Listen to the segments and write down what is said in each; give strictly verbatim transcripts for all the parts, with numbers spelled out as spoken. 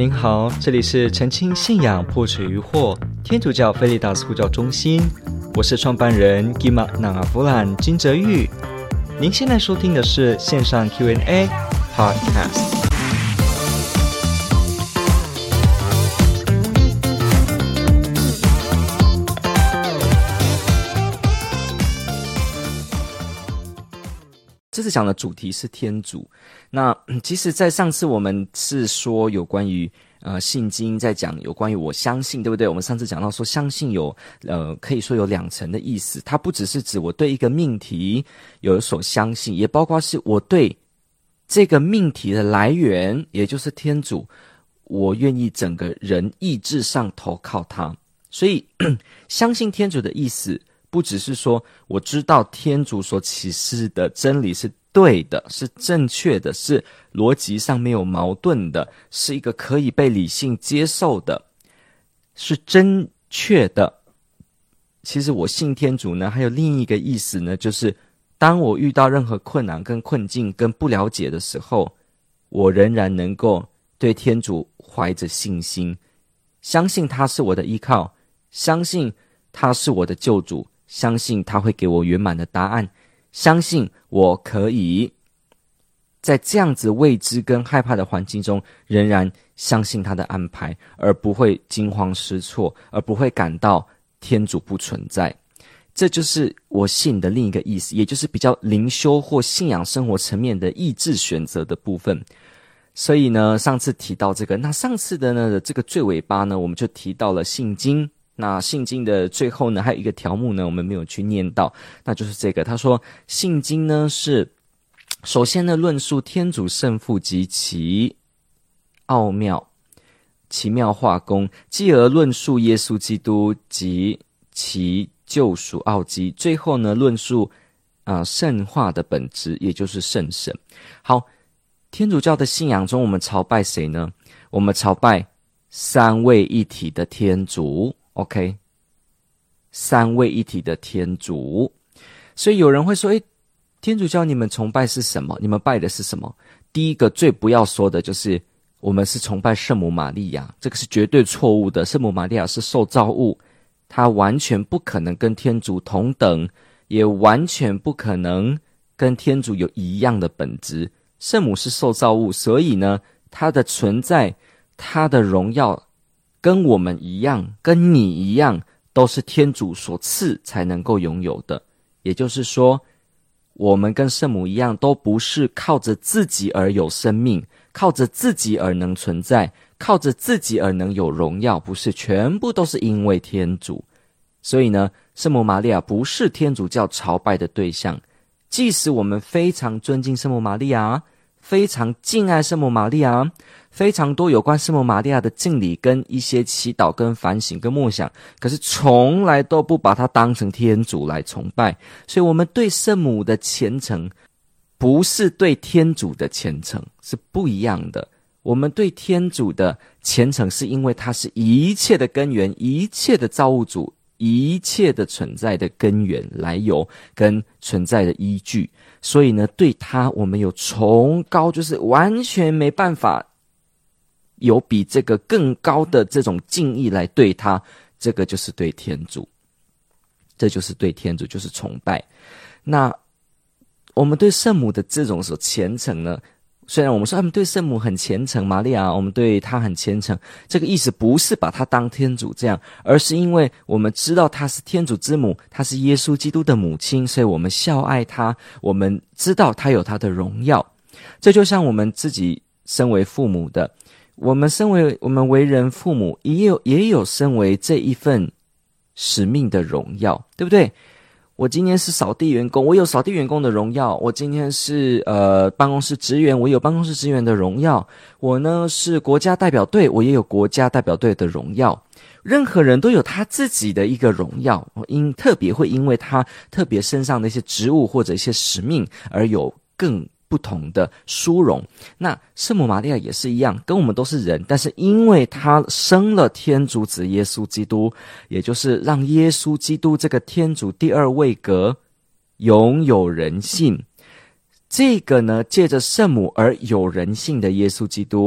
您好，这里是澄清信仰破除疑惑天主教菲利达斯呼叫中心，我是创办人 Gima Nangavulan 金哲玉。您现在收听的是线上 Q and A Podcast。这次讲的主题是天主。那其实在上次我们是说有关于呃信经，在讲有关于我相信，对不对？我们上次讲到说相信有呃可以说有两层的意思，它不只是指我对一个命题有所相信，也包括是我对这个命题的来源，也就是天主，我愿意整个人意志上投靠他。所以相信天主的意思不只是说我知道天主所启示的真理是对的，是正确的，是逻辑上没有矛盾的，是一个可以被理性接受的，是正确的。其实我信天主呢，还有另一个意思呢，就是当我遇到任何困难跟困境跟不了解的时候，我仍然能够对天主怀着信心，相信他是我的依靠，相信他是我的救主，相信他会给我圆满的答案，相信我可以在这样子未知跟害怕的环境中，仍然相信他的安排，而不会惊慌失措，而不会感到天主不存在。这就是我信的另一个意思，也就是比较灵修或信仰生活层面的意志选择的部分。所以呢，上次提到这个，那上次的呢这个最尾巴呢，我们就提到了信经。那信经的最后呢，还有一个条目呢，我们没有去念到，那就是这个。他说，信经呢是首先呢论述天主圣父及其奥妙、奇妙化工，继而论述耶稣基督及其救赎奥迹，最后呢论述啊、呃、圣化的本质，也就是圣神。好，天主教的信仰中，我们朝拜谁呢？我们朝拜三位一体的天主。OK， 三位一体的天主。所以有人会说，诶，天主教你们崇拜是什么？你们拜的是什么？第一个最不要说的就是我们是崇拜圣母玛利亚，这个是绝对错误的。圣母玛利亚是受造物，她完全不可能跟天主同等，也完全不可能跟天主有一样的本质。圣母是受造物，所以呢，她的存在，她的荣耀跟我们一样，跟你一样，都是天主所赐才能够拥有的。也就是说，我们跟圣母一样，都不是靠着自己而有生命，靠着自己而能存在，靠着自己而能有荣耀，不是，全部都是因为天主。所以呢，圣母玛利亚不是天主教朝拜的对象。即使我们非常尊敬圣母玛利亚，非常敬爱圣母玛利亚，非常多有关圣母玛利亚的敬礼跟一些祈祷跟反省跟默想，可是从来都不把它当成天主来崇拜。所以我们对圣母的虔诚不是对天主的虔诚，是不一样的。我们对天主的虔诚是因为他是一切的根源，一切的造物主，一切的存在的根源来由跟存在的依据。所以呢，对他我们有崇高，就是完全没办法有比这个更高的这种敬意来对他，这个就是对天主，这就是对天主，就是崇拜。那我们对圣母的这种所虔诚呢，虽然我们说他们对圣母很虔诚，玛利亚我们对她很虔诚，这个意思不是把她当天主这样，而是因为我们知道她是天主之母，她是耶稣基督的母亲，所以我们孝爱她，我们知道她有她的荣耀。这就像我们自己身为父母的，我们身为我们为人父母，也有也有身为这一份使命的荣耀，对不对？我今天是扫地员工，我有扫地员工的荣耀；我今天是呃办公室职员，我有办公室职员的荣耀；我呢是国家代表队，我也有国家代表队的荣耀。任何人都有他自己的一个荣耀，因特别会因为他特别身上的一些职务或者一些使命而有更不同的殊荣。那圣母玛利亚也是一样，跟我们都是人，但是因为她生了天主子耶稣基督，也就是让耶稣基督这个天主第二位格拥有人性，这个呢借着圣母而有人性的耶稣基督，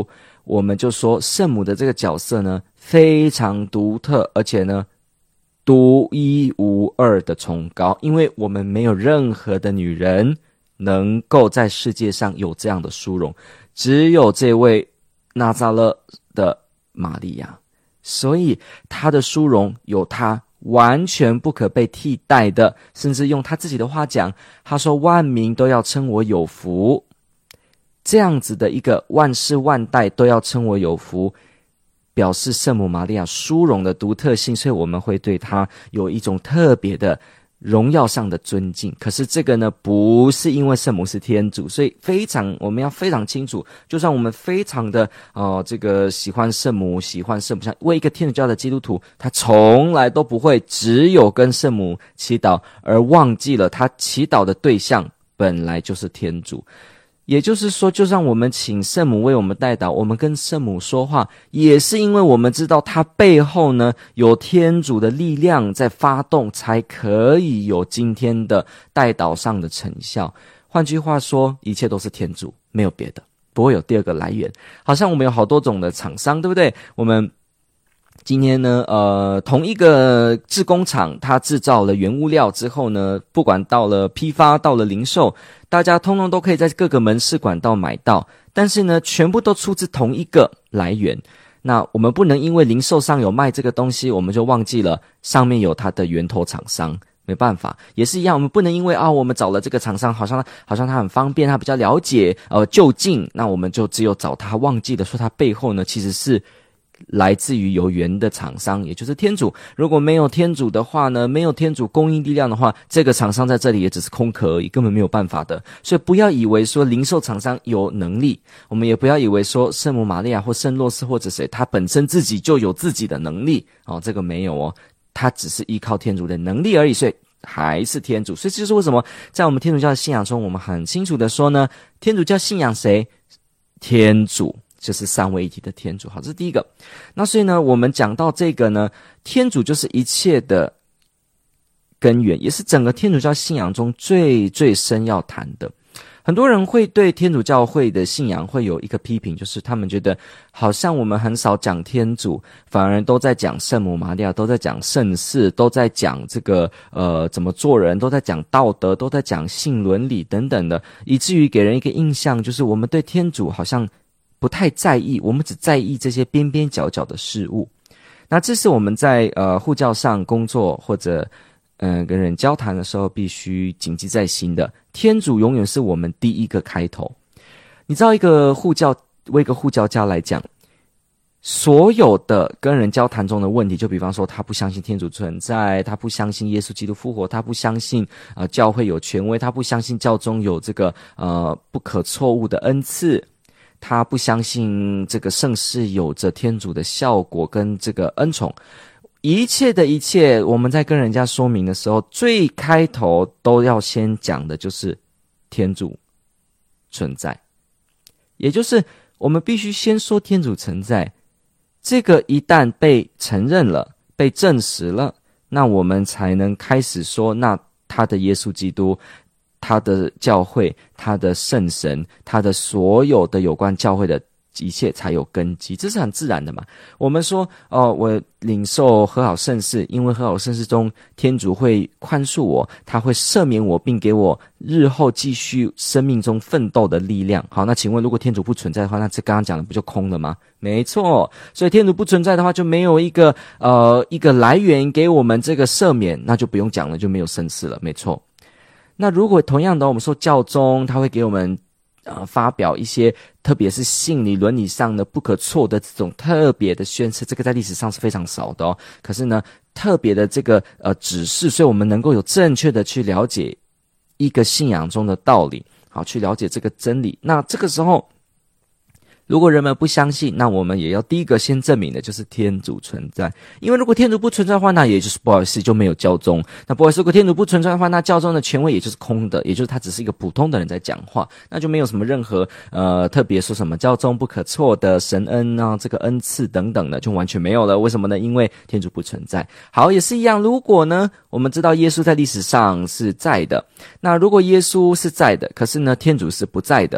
我们就说圣母的这个角色呢非常独特，而且呢独一无二的崇高，因为我们没有任何的女人能够在世界上有这样的殊荣，只有这位拿撒勒的玛利亚，所以她的殊荣有她完全不可被替代的，甚至用她自己的话讲，她说万民都要称我有福，这样子的一个万世万代都要称我有福，表示圣母玛利亚殊荣的独特性，所以我们会对她有一种特别的荣耀上的尊敬。可是这个呢，不是因为圣母是天主，所以非常我们要非常清楚，就算我们非常的呃这个喜欢圣母，喜欢圣母像为一个天主教的基督徒，他从来都不会只有跟圣母祈祷，而忘记了他祈祷的对象本来就是天主。也就是说，就算我们请圣母为我们代祷，我们跟圣母说话，也是因为我们知道她背后呢有天主的力量在发动，才可以有今天的代祷上的成效。换句话说，一切都是天主，没有别的，不会有第二个来源。好像我们有好多种的厂商，对不对？我们今天呢，呃，同一个制工厂，它制造了原物料之后呢，不管到了批发，到了零售，大家通通都可以在各个门市管道买到，但是呢，全部都出自同一个来源。那我们不能因为零售商有卖这个东西，我们就忘记了上面有它的源头厂商。没办法，也是一样，我们不能因为啊，我们找了这个厂商，好像好像他很方便，他比较了解，呃，就近，那我们就只有找他，忘记了说他背后呢，其实是来自于有缘的厂商，也就是天主。如果没有天主的话呢，没有天主供应力量的话，这个厂商在这里也只是空壳而已，根本没有办法的。所以不要以为说零售厂商有能力，我们也不要以为说圣母玛利亚或圣若瑟或者谁，他本身自己就有自己的能力哦，这个没有哦，他只是依靠天主的能力而已，所以还是天主。所以这就是为什么在我们天主教的信仰中，我们很清楚的说呢，天主教信仰谁？天主，就是三位一体的天主。好，这是第一个。那所以呢，我们讲到这个呢，天主就是一切的根源，也是整个天主教信仰中最最深要谈的。很多人会对天主教会的信仰会有一个批评，就是他们觉得好像我们很少讲天主，反而都在讲圣母玛利亚，都在讲圣事，都在讲这个呃怎么做人，都在讲道德，都在讲性伦理等等的，以至于给人一个印象，就是我们对天主好像不太在意，我们只在意这些边边角角的事物。那这是我们在呃护教上工作或者嗯、呃，跟人交谈的时候必须谨记在心的，天主永远是我们第一个开头。你知道，一个护教为一个护教家来讲，所有的跟人交谈中的问题，就比方说他不相信天主存在，他不相信耶稣基督复活，他不相信呃教会有权威，他不相信教中有这个呃不可错误的恩赐，他不相信这个圣事有着天主的效果跟这个恩宠。一切的一切，我们在跟人家说明的时候，最开头都要先讲的就是天主存在，也就是我们必须先说天主存在。这个一旦被承认了，被证实了，那我们才能开始说，那他的耶稣基督，他的教会，他的圣神，他的所有的有关教会的一切才有根基，这是很自然的嘛。我们说哦，我领受和好圣事，因为和好圣事中天主会宽恕我，他会赦免我，并给我日后继续生命中奋斗的力量。好，那请问如果天主不存在的话，那这刚刚讲的不就空了吗？没错，所以天主不存在的话，就没有一个呃一个来源给我们这个赦免，那就不用讲了，就没有圣事了。没错。那如果同样的，我们说教宗他会给我们呃，发表一些特别是性理伦理上的不可错的这种特别的宣誓，这个在历史上是非常少的哦。可是呢，特别的这个呃指示，所以我们能够有正确的去了解一个信仰中的道理，好，去了解这个真理。那这个时候，如果人们不相信，那我们也要第一个先证明的就是天主存在。因为如果天主不存在的话，那也就是不好意思就没有教宗。那不好意思，如果天主不存在的话，那教宗的权威也就是空的，也就是他只是一个普通的人在讲话，那就没有什么任何呃特别说什么教宗不可错的神恩啊，这个恩赐等等的就完全没有了。为什么呢？因为天主不存在。好，也是一样，如果呢我们知道耶稣在历史上是在的，那如果耶稣是在的，可是呢天主是不在的，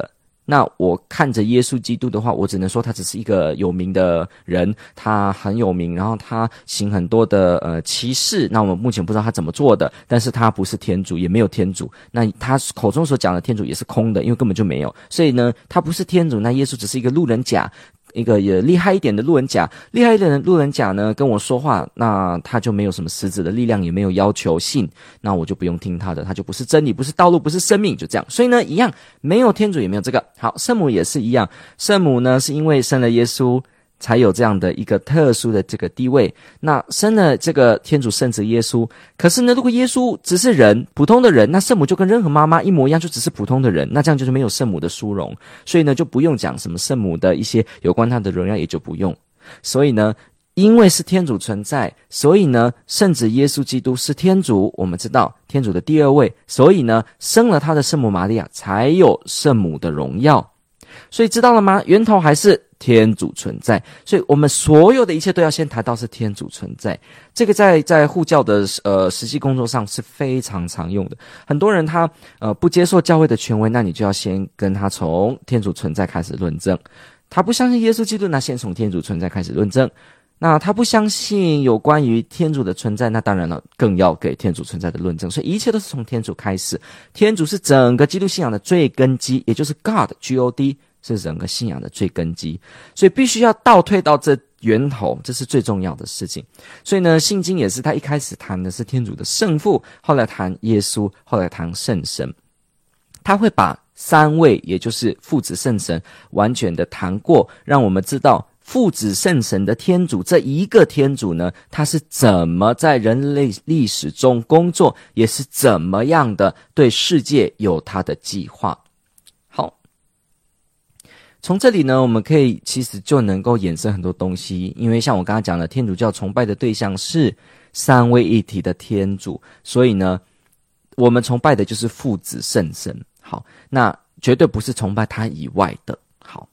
那我看着耶稣基督的话，我只能说他只是一个有名的人，他很有名，然后他行很多的呃奇事，那我们目前不知道他怎么做的，但是他不是天主，也没有天主，那他口中所讲的天主也是空的，因为根本就没有，所以呢他不是天主，那耶稣只是一个路人甲，一个也厉害一点的路人甲，厉害一点的路人甲呢跟我说话，那他就没有什么实质的力量，也没有要求信，那我就不用听他的，他就不是真理，不是道路，不是生命，就这样。所以呢一样，没有天主也没有这个。好，圣母也是一样，圣母呢是因为生了耶稣才有这样的一个特殊的这个地位，那生了这个天主圣子耶稣，可是呢如果耶稣只是人，普通的人，那圣母就跟任何妈妈一模一样，就只是普通的人，那这样就是没有圣母的殊荣，所以呢就不用讲什么圣母的一些有关她的荣耀，也就不用。所以呢因为是天主存在，所以呢圣子耶稣基督是天主，我们知道天主的第二位，所以呢生了他的圣母玛利亚才有圣母的荣耀。所以知道了吗？源头还是天主存在，所以我们所有的一切都要先谈到是天主存在。这个在在护教的呃实际工作上是非常常用的。很多人他呃不接受教会的权威，那你就要先跟他从天主存在开始论证。他不相信耶稣基督，那先从天主存在开始论证。那他不相信有关于天主的存在，那当然了，更要给天主存在的论证。所以一切都是从天主开始。天主是整个基督信仰的最根基，也就是 God G O D 是整个信仰的最根基，所以必须要倒退到这源头，这是最重要的事情。所以呢信经也是，他一开始谈的是天主的圣父，后来谈耶稣，后来谈圣神，他会把三位也就是父子圣神完全的谈过，让我们知道父子圣神的天主，这一个天主呢，他是怎么在人类历史中工作，也是怎么样的对世界有他的计划。好，从这里呢，我们可以其实就能够衍生很多东西，因为像我刚刚讲的，天主教崇拜的对象是三位一体的天主，所以呢，我们崇拜的就是父子圣神。好，那绝对不是崇拜他以外的。好。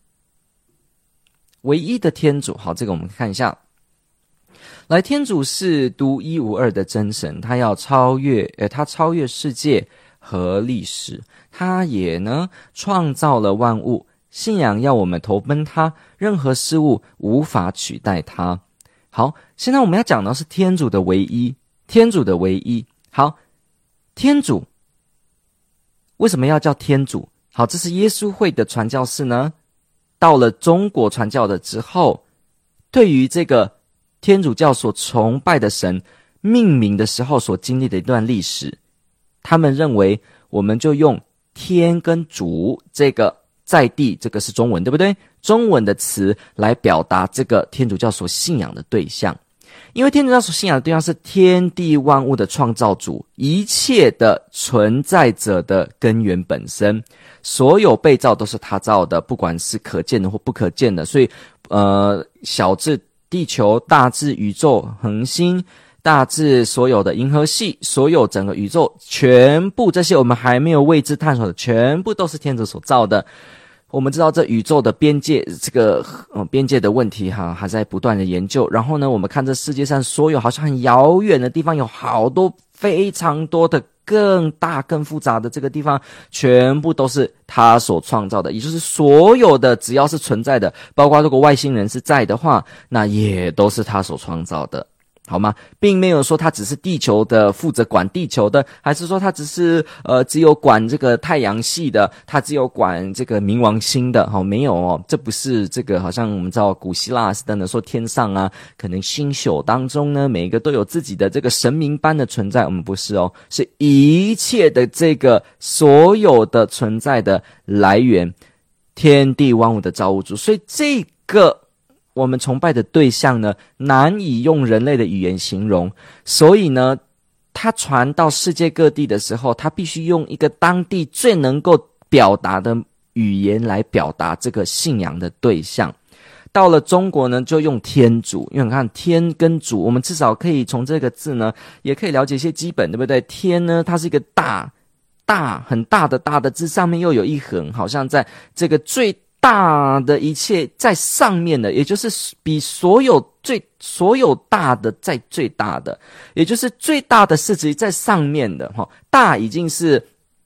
唯一的天主，好，这个我们看一下。来，天主是独一无二的真神，他要超越，呃，他超越世界和历史，他也呢创造了万物。信仰要我们投奔他，任何事物无法取代他。好，现在我们要讲的是天主的唯一，天主的唯一。好，天主为什么要叫天主？好，这是耶稣会的传教士呢。到了中国传教的之后，对于这个天主教所崇拜的神命名的时候所经历的一段历史，他们认为我们就用天跟主这个在地，这个是中文对不对？中文的词来表达这个天主教所信仰的对象。因为天主教所信仰的对象是天地万物的创造主，一切的存在者的根源本身，所有被造都是他造的，不管是可见的或不可见的。所以呃，小至地球，大至宇宙恒星，大至所有的银河系，所有整个宇宙，全部这些我们还没有未知探索的，全部都是天主所造的。我们知道这宇宙的边界，这个呃边界的问题哈，还在不断的研究。然后呢，我们看这世界上所有好像很遥远的地方，有好多非常多的更大更复杂的这个地方，全部都是他所创造的。也就是所有的只要是存在的，包括如果外星人是在的话，那也都是他所创造的。好吗？并没有说他只是地球的，负责管地球的，还是说他只是呃只有管这个太阳系的，他只有管这个冥王星的。好，没有哦，这不是这个好像我们知道古希腊是等等说天上啊，可能星宿当中呢，每一个都有自己的这个神明般的存在。我们不是哦，是一切的这个所有的存在的来源，天地万物的造物主。所以这个我们崇拜的对象呢，难以用人类的语言形容，所以呢，他传到世界各地的时候，他必须用一个当地最能够表达的语言来表达这个信仰的对象。到了中国呢，就用天主，因为你看天跟主，我们至少可以从这个字呢，也可以了解一些基本，对不对？天呢，它是一个大大很大的大的字，上面又有一横，好像在这个最大的一切在上面的，也就是比所有最所有大的在最大的，也就是最大的是指在上面的哈。大已经是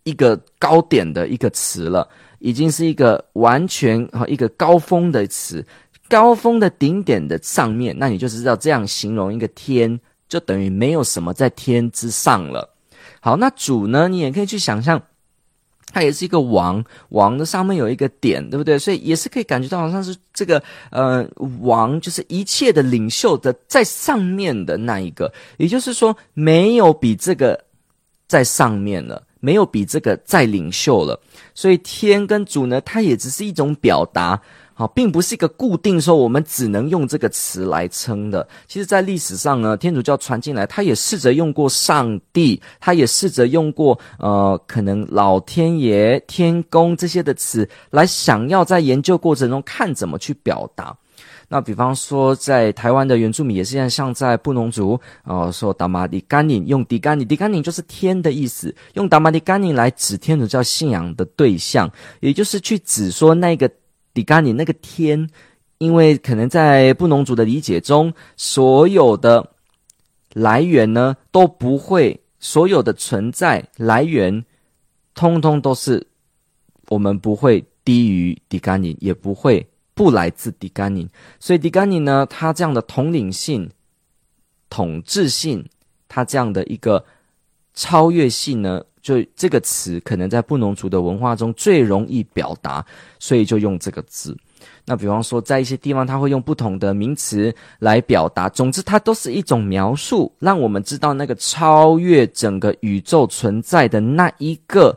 一个高点的一个词了，已经是一个完全一个高峰的词，高峰的顶点的上面，那你就知道这样形容一个天，就等于没有什么在天之上了。好，那主呢，你也可以去想象，它也是一个王，王的上面有一个点，对不对？所以也是可以感觉到好像是这个呃王，就是一切的领袖的在上面的那一个，也就是说没有比这个在上面了，没有比这个在领袖了。所以天跟主呢，它也只是一种表达，好，并不是一个固定说我们只能用这个词来称的。其实在历史上呢，天主教传进来，他也试着用过上帝，他也试着用过呃可能老天爷、天公这些的词来想要在研究过程中看怎么去表达。那比方说在台湾的原住民也是像在布农族呃说达玛迪甘宁，用迪甘宁，迪甘宁就是天的意思，用达玛迪甘宁来指天主教信仰的对象，也就是去指说那个迪甘宁那个天，因为可能在布农族的理解中，所有的来源呢都不会，所有的存在来源通通都是我们不会低于迪甘宁，也不会不来自迪甘宁。所以迪甘宁呢，他这样的统领性、统治性，他这样的一个超越性呢，就这个词可能在布农族的文化中最容易表达，所以就用这个字。那比方说在一些地方他会用不同的名词来表达，总之它都是一种描述，让我们知道那个超越整个宇宙存在的那一个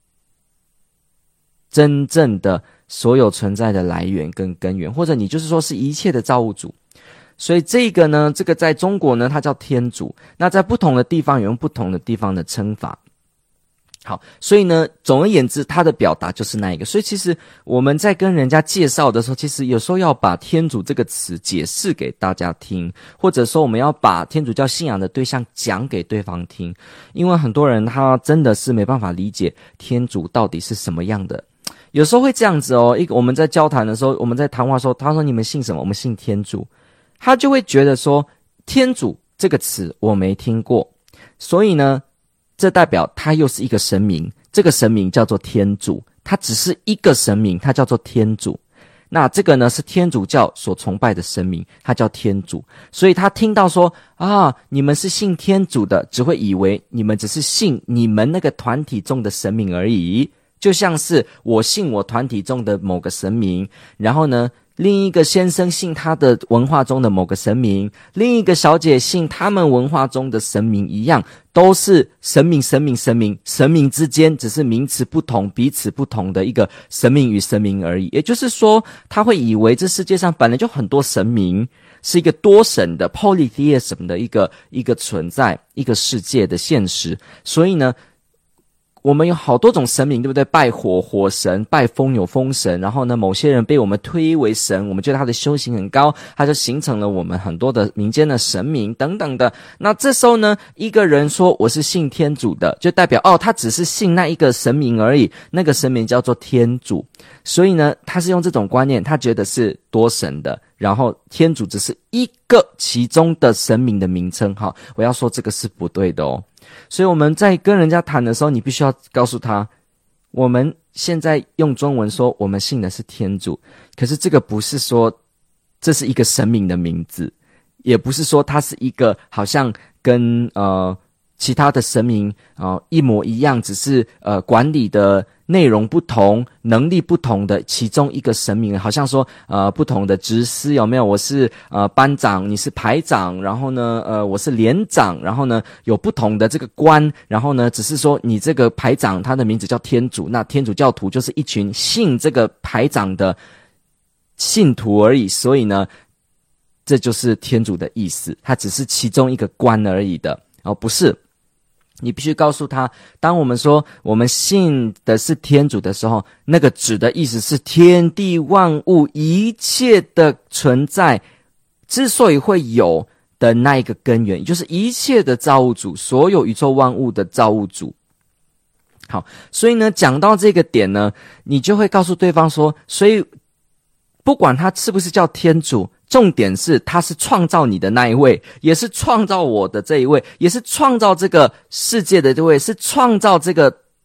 真正的所有存在的来源跟根源，或者你就是说是一切的造物主。所以这个呢，这个在中国呢它叫天主，那在不同的地方有用不同的地方的称法。好，所以呢总而言之它的表达就是那一个。所以其实我们在跟人家介绍的时候，其实有时候要把天主这个词解释给大家听，或者说我们要把天主教信仰的对象讲给对方听，因为很多人他真的是没办法理解天主到底是什么样的。有时候会这样子哦，一个我们在交谈的时候，我们在谈话的时候，他说你们信什么？我们信天主。他就会觉得说天主这个词我没听过，所以呢这代表他又是一个神明，这个神明叫做天主，他只是一个神明，他叫做天主。那这个呢是天主教所崇拜的神明，他叫天主。所以他听到说啊，你们是信天主的，只会以为你们只是信你们那个团体中的神明而已，就像是我信我团体中的某个神明，然后呢另一个先生信他的文化中的某个神明，另一个小姐信他们文化中的神明一样，都是神明神明神明，神明之间只是名词不同，彼此不同的一个神明与神明而已。也就是说他会以为这世界上本来就很多神明，是一个多神的 polytheism 的一个一个存在，一个世界的现实。所以呢我们有好多种神明，对不对？拜火火神，拜风有风神，然后呢某些人被我们推为神，我们觉得他的修行很高，他就形成了我们很多的民间的神明等等的。那这时候呢一个人说我是信天主的，就代表哦他只是信那一个神明而已，那个神明叫做天主。所以呢他是用这种观念，他觉得是多神的，然后天主只是一个其中的神明的名称。好，我要说这个是不对的哦。所以我们在跟人家谈的时候，你必须要告诉他，我们现在用中文说我们信的是天主，可是这个不是说这是一个神明的名字，也不是说它是一个好像跟呃其他的神明啊、呃、一模一样，只是呃管理的内容不同，能力不同的其中一个神明，好像说呃不同的职司有没有？我是呃班长，你是排长，然后呢呃我是连长，然后呢有不同的这个官，然后呢只是说你这个排长他的名字叫天主，那天主教徒就是一群信这个排长的信徒而已，所以呢这就是天主的意思，他只是其中一个官而已的，哦不是。你必须告诉他，当我们说我们信的是天主的时候，那个指的意思是天地万物一切的存在之所以会有的那一个根源，也就是一切的造物主，所有宇宙万物的造物主。好，所以呢讲到这个点呢，你就会告诉对方说，所以不管他是不是叫天主，重点是他是创造你的那一位，也是创造我的这一位，也是创造这个世界的这位，是创造这个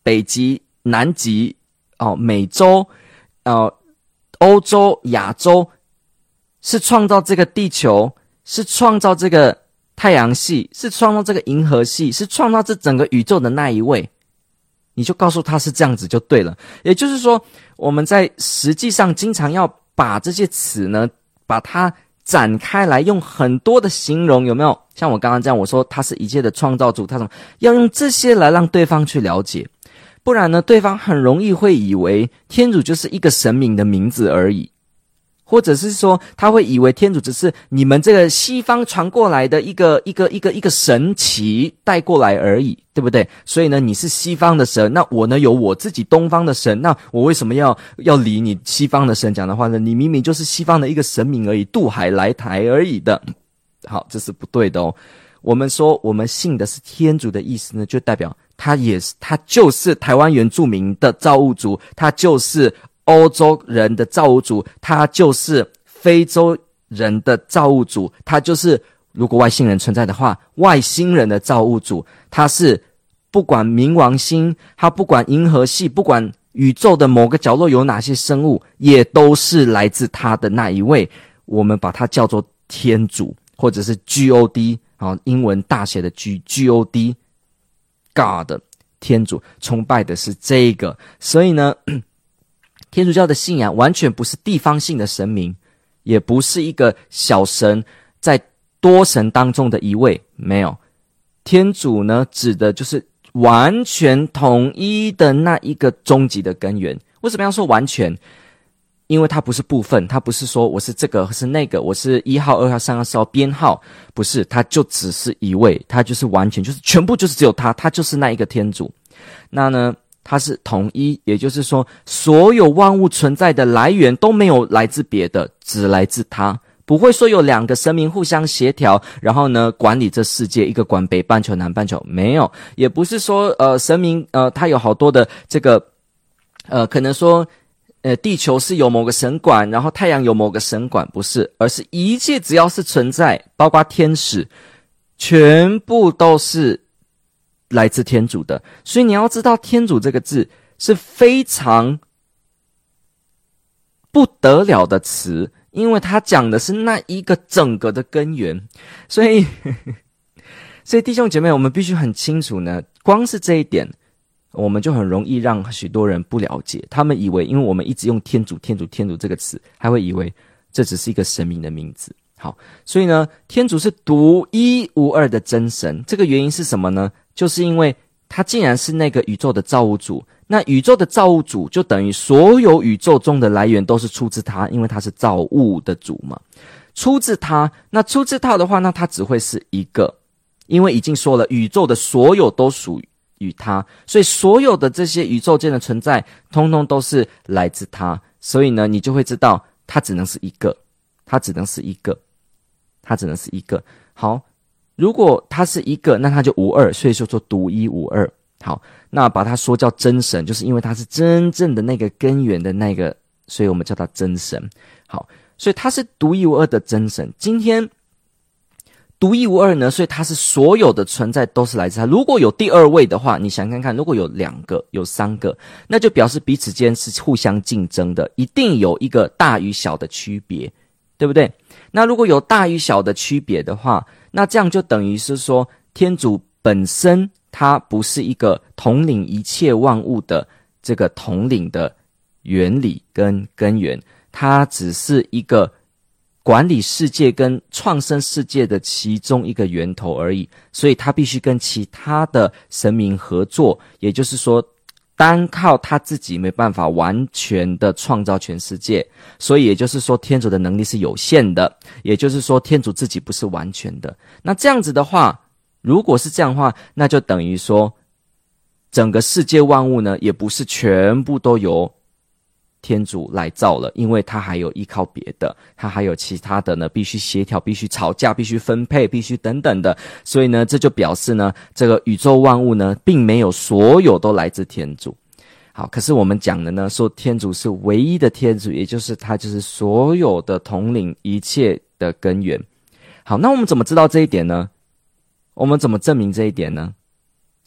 北极、南极、哦，美洲、呃，欧洲、亚洲，是创造这个地球，是创造这个太阳系，是创造这个银河系，是创造这整个宇宙的那一位，你就告诉他是这样子就对了。也就是说，我们在实际上经常要把这些词呢，把它展开来，用很多的形容，有没有？像我刚刚这样，我说他是一切的创造主，他什么要用这些来让对方去了解，不然呢，对方很容易会以为天主就是一个神明的名字而已，或者是说他会以为天主只是你们这个西方传过来的一个一个一个一个神奇带过来而已，对不对？所以呢，你是西方的神，那我呢有我自己东方的神，那我为什么要要理你西方的神讲的话呢？你明明就是西方的一个神明而已，渡海来台而已的。好，这是不对的哦。我们说我们信的是天主的意思呢，就代表他也是他就是台湾原住民的造物主，他就是欧洲人的造物主，他就是非洲人的造物主，他就是如果外星人存在的话，外星人的造物主，他是不管冥王星，他不管银河系，不管宇宙的某个角落有哪些生物，也都是来自他的那一位，我们把它叫做天主，或者是 G O D， 好，英文大写的 G G O D God， 天主，崇拜的是这个。所以呢，天主教的信仰完全不是地方性的神明，也不是一个小神在多神当中的一位，没有。天主呢，指的就是完全统一的那一个终极的根源。为什么要说完全？因为它不是部分，它不是说我是这个是那个，我是一号、二号、三号、四号编号，不是，它就只是一位，它就是完全就是全部就是只有他，他就是那一个天主。那呢，它是统一，也就是说，所有万物存在的来源都没有来自别的，只来自他。不会说有两个神明互相协调，然后呢管理这世界，一个管北半球、南半球，没有。也不是说呃神明呃他有好多的这个呃可能说呃地球是有某个神管，然后太阳有某个神管，不是，而是一切只要是存在，包括天使，全部都是来自天主的。所以你要知道天主这个字是非常不得了的词，因为他讲的是那一个整个的根源。所以所以弟兄姐妹，我们必须很清楚呢，光是这一点我们就很容易让许多人不了解，他们以为因为我们一直用天主天主天主这个词，还会以为这只是一个神明的名字。好，所以呢，天主是独一无二的真神。这个原因是什么呢？就是因为他既然是那个宇宙的造物主，那宇宙的造物主就等于所有宇宙中的来源都是出自他，因为他是造物的主嘛，出自他。那出自他的话，那他只会是一个，因为已经说了宇宙的所有都属于他，所以所有的这些宇宙间的存在通通都是来自他。所以呢，你就会知道他只能是一个，他只能是一个，他只能是一个。好，如果他是一个，那他就无二，所以就说独一无二。好，那把它说叫真神，就是因为他是真正的那个根源的那个，所以我们叫他真神。好，所以他是独一无二的真神。今天独一无二呢，所以他是所有的存在都是来自他。如果有第二位的话，你想看看，如果有两个有三个，那就表示彼此间是互相竞争的，一定有一个大与小的区别，对不对？那如果有大与小的区别的话，那这样就等于是说天主本身它不是一个统领一切万物的这个统领的原理跟根源，它只是一个管理世界跟创生世界的其中一个源头而已，所以它必须跟其他的神明合作，也就是说单靠他自己没办法完全的创造全世界，所以也就是说天主的能力是有限的，也就是说天主自己不是完全的。那这样子的话，如果是这样的话，那就等于说整个世界万物呢也不是全部都由天主来造了，因为他还有依靠别的，他还有其他的呢必须协调，必须吵架，必须分配，必须等等的。所以呢，这就表示呢这个宇宙万物呢并没有所有都来自天主。好，可是我们讲的呢说天主是唯一的天主，也就是他就是所有的统领一切的根源。好，那我们怎么知道这一点呢？我们怎么证明这一点呢？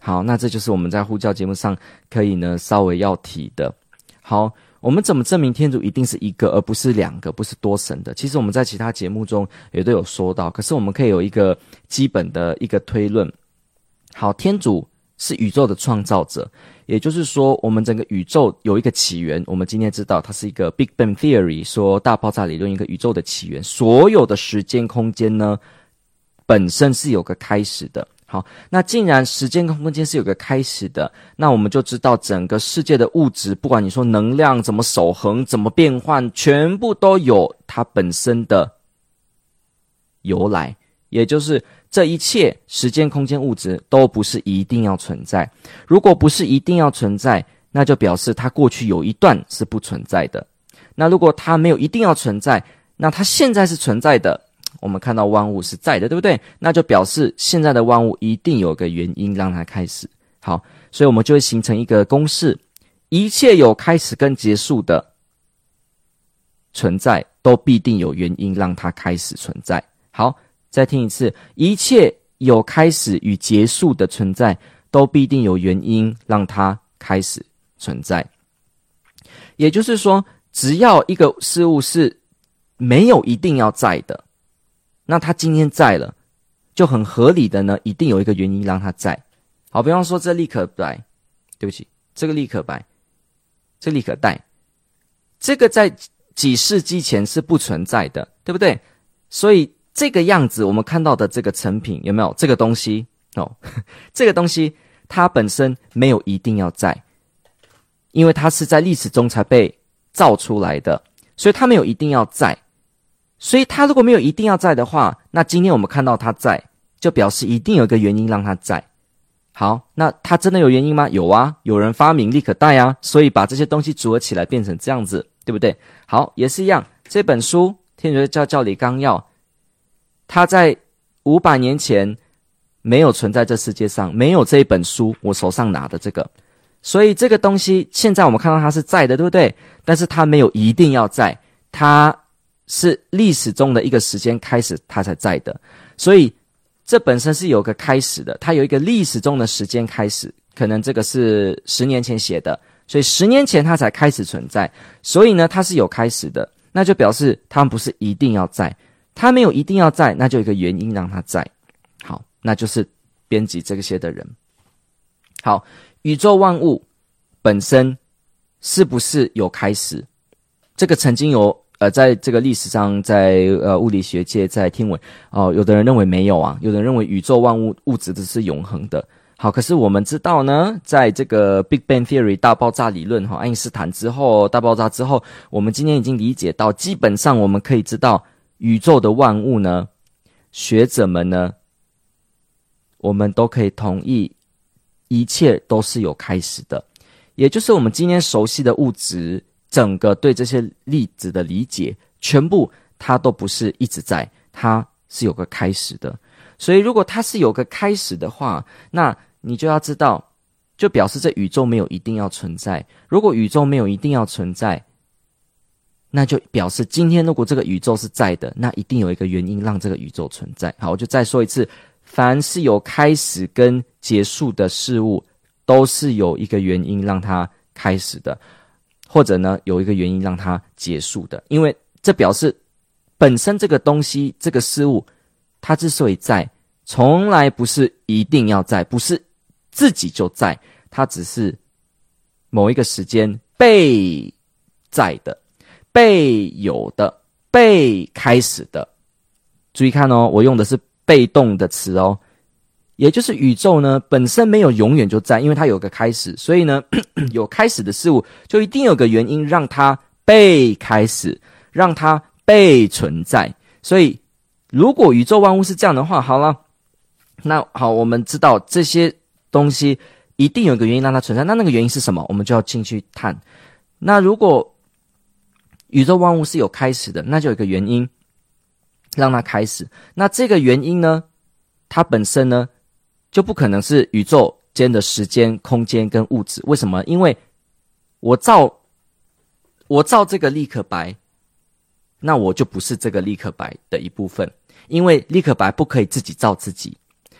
好，那这就是我们在呼叫节目上可以呢稍微要提的。好，我们怎么证明天主一定是一个而不是两个，不是多神的？其实我们在其他节目中也都有说到，可是我们可以有一个基本的一个推论。好，天主是宇宙的创造者，也就是说我们整个宇宙有一个起源，我们今天知道它是一个 Big Bang Theory， 说大爆炸理论，一个宇宙的起源，所有的时间空间呢本身是有个开始的。好，那既然时间跟空间是有个开始的，那我们就知道整个世界的物质，不管你说能量怎么守恒，怎么变换，全部都有它本身的由来，也就是这一切时间空间物质都不是一定要存在。如果不是一定要存在，那就表示它过去有一段是不存在的。那如果它没有一定要存在，那它现在是存在的，我们看到万物是在的，对不对？那就表示现在的万物一定有个原因让它开始。好，所以我们就会形成一个公式，一切有开始跟结束的存在都必定有原因让它开始存在。好，再听一次，一切有开始与结束的存在都必定有原因让它开始存在。也就是说，只要一个事物是没有一定要在的，那它今天在了，就很合理的呢，一定有一个原因让它在。好，比方说这立可白，对不起，这个立可白，这个立可带，这个在几世纪前是不存在的，对不对？所以这个样子我们看到的这个成品，有没有这个东西哦？这个东西它本身没有一定要在，因为它是在历史中才被造出来的，所以它没有一定要在。所以它如果没有一定要在的话，那今天我们看到它在，就表示一定有一个原因让它在。好，那它真的有原因吗？有啊，有人发明立可带啊，所以把这些东西组合起来变成这样子，对不对？好，也是一样，这本书《天主教教理纲要》，它在五百年前没有存在这世界上，没有这一本书，我手上拿的这个，所以这个东西现在我们看到它是在的，对不对？但是它没有一定要在，它是历史中的一个时间开始它才在的，所以这本身是有个开始的，它有一个历史中的时间开始，可能这个是十年前写的，所以十年前它才开始存在，所以呢它是有开始的，那就表示它不是一定要在，它没有一定要在，那就有一个原因让它在。好，那就是编辑这些的人。好，宇宙万物本身是不是有开始？这个曾经有呃，在这个历史上，在呃物理学界，在天文哦、呃，有的人认为没有啊，有的人认为宇宙万物物质都是永恒的。好，可是我们知道呢，在这个 Big Bang Theory 大爆炸理论哈，爱因斯坦之后，大爆炸之后，我们今天已经理解到，基本上我们可以知道，宇宙的万物呢，学者们呢，我们都可以同意，一切都是有开始的，也就是我们今天熟悉的物质。整个对这些粒子的理解，全部它都不是一直在，它是有个开始的。所以如果它是有个开始的话，那你就要知道，就表示这宇宙没有一定要存在。如果宇宙没有一定要存在，那就表示今天如果这个宇宙是在的，那一定有一个原因让这个宇宙存在。好，我就再说一次，凡是有开始跟结束的事物，都是有一个原因让它开始的。或者呢，有一个原因让它结束的，因为这表示本身这个东西、这个事物，它之所以在，从来不是一定要在，不是自己就在，它只是某一个时间被在的、被有的、被开始的。注意看哦，我用的是被动的词哦。也就是宇宙呢本身没有永远就在，因为它有个开始，所以呢有开始的事物就一定有个原因让它被开始，让它被存在。所以如果宇宙万物是这样的话，好了，那好，我们知道这些东西一定有个原因让它存在，那那个原因是什么？我们就要进去探。那如果宇宙万物是有开始的，那就有一个原因让它开始，那这个原因呢，它本身呢就不可能是宇宙间的时间、空间跟物质。为什么？因为我造我造这个立可白，那我就不是这个立可白的一部分，因为立可白不可以自己造自己。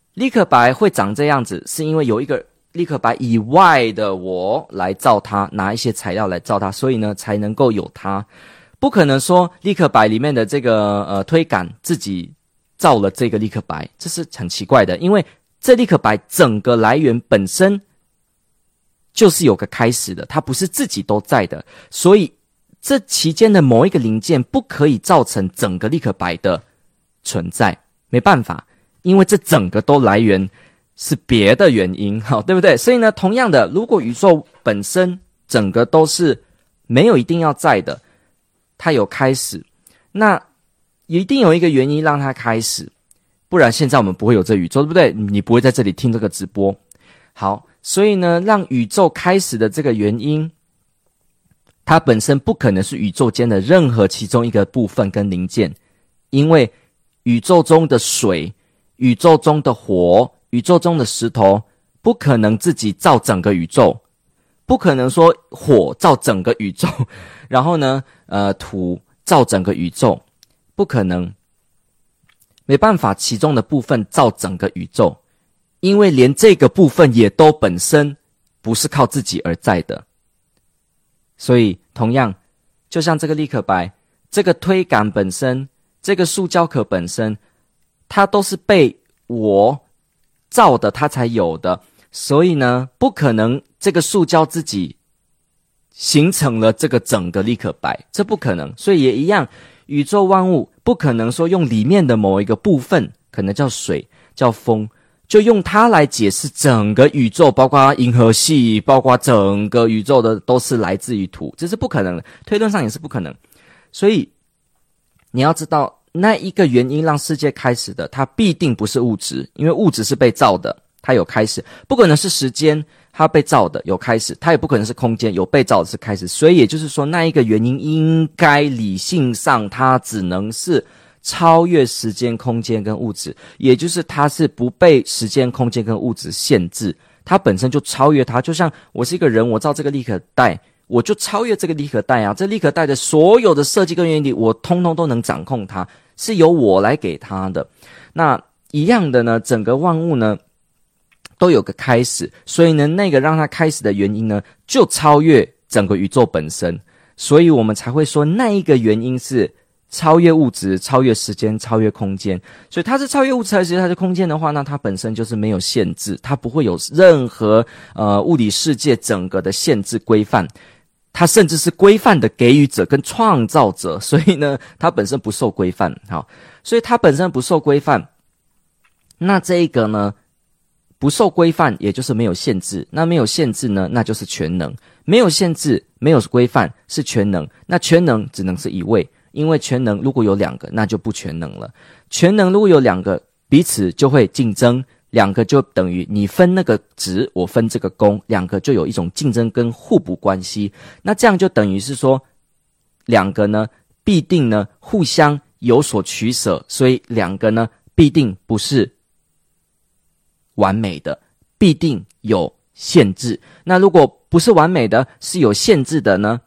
立可白会长这样子，是因为有一个立可白以外的我来造它，拿一些材料来造它，所以呢才能够有它。不可能说立可白里面的这个呃推杆自己造了这个立可白，这是很奇怪的，因为这立可白整个来源本身就是有个开始的，它不是自己都在的，所以这期间的某一个零件不可以造成整个立可白的存在，没办法，因为这整个都来源是别的原因，好，对不对？所以呢，同样的，如果宇宙本身整个都是没有一定要在的，它有开始，那一定有一个原因让它开始，不然现在我们不会有这宇宙，对不对？你不会在这里听这个直播。好，所以呢，让宇宙开始的这个原因，它本身不可能是宇宙间的任何其中一个部分跟零件，因为宇宙中的水、宇宙中的火、宇宙中的石头不可能自己造整个宇宙，不可能说火造整个宇宙，然后呢，呃，土造整个宇宙，不可能，没办法，其中的部分造整个宇宙，因为连这个部分也都本身不是靠自己而在的。所以，同样，就像这个立可白，这个推杆本身，这个塑胶壳本身，它都是被我造的，它才有的，所以呢，不可能这个塑胶自己形成了这个整个立可白，这不可能。所以也一样，宇宙万物不可能说用里面的某一个部分，可能叫水、叫风，就用它来解释整个宇宙，包括银河系，包括整个宇宙的都是来自于土，这是不可能的，推论上也是不可能。所以你要知道，那一个原因让世界开始的，它必定不是物质，因为物质是被造的，它有开始，不可能是时间，它被造的有开始，它也不可能是空间，有被造的是开始。所以也就是说，那一个原因应该理性上它只能是超越时间、空间跟物质，也就是它是不被时间、空间跟物质限制，它本身就超越它。就像我是一个人，我造这个立可带，我就超越这个立可带啊！这立可带的所有的设计跟原理，我通通都能掌控它，是由我来给它的。那一样的呢，整个万物呢都有个开始，所以呢，那个让它开始的原因呢，就超越整个宇宙本身，所以我们才会说那一个原因是超越物质、超越时间、超越空间。所以它是超越物质、超越时间、超越空间的话，那它本身就是没有限制，它不会有任何呃物理世界整个的限制规范。它甚至是规范的给予者跟创造者，所以呢，它本身不受规范。好，所以它本身不受规范，那这一个呢，不受规范，也就是没有限制。那没有限制呢，那就是全能。没有限制，没有规范，是全能。那全能只能是一位，因为全能如果有两个，那就不全能了。全能如果有两个，彼此就会竞争。两个就等于你分那个职，我分这个工，两个就有一种竞争跟互补关系。那这样就等于是说，两个呢必定呢互相有所取舍，所以两个呢必定不是完美的，必定有限制。那如果不是完美的，是有限制的呢，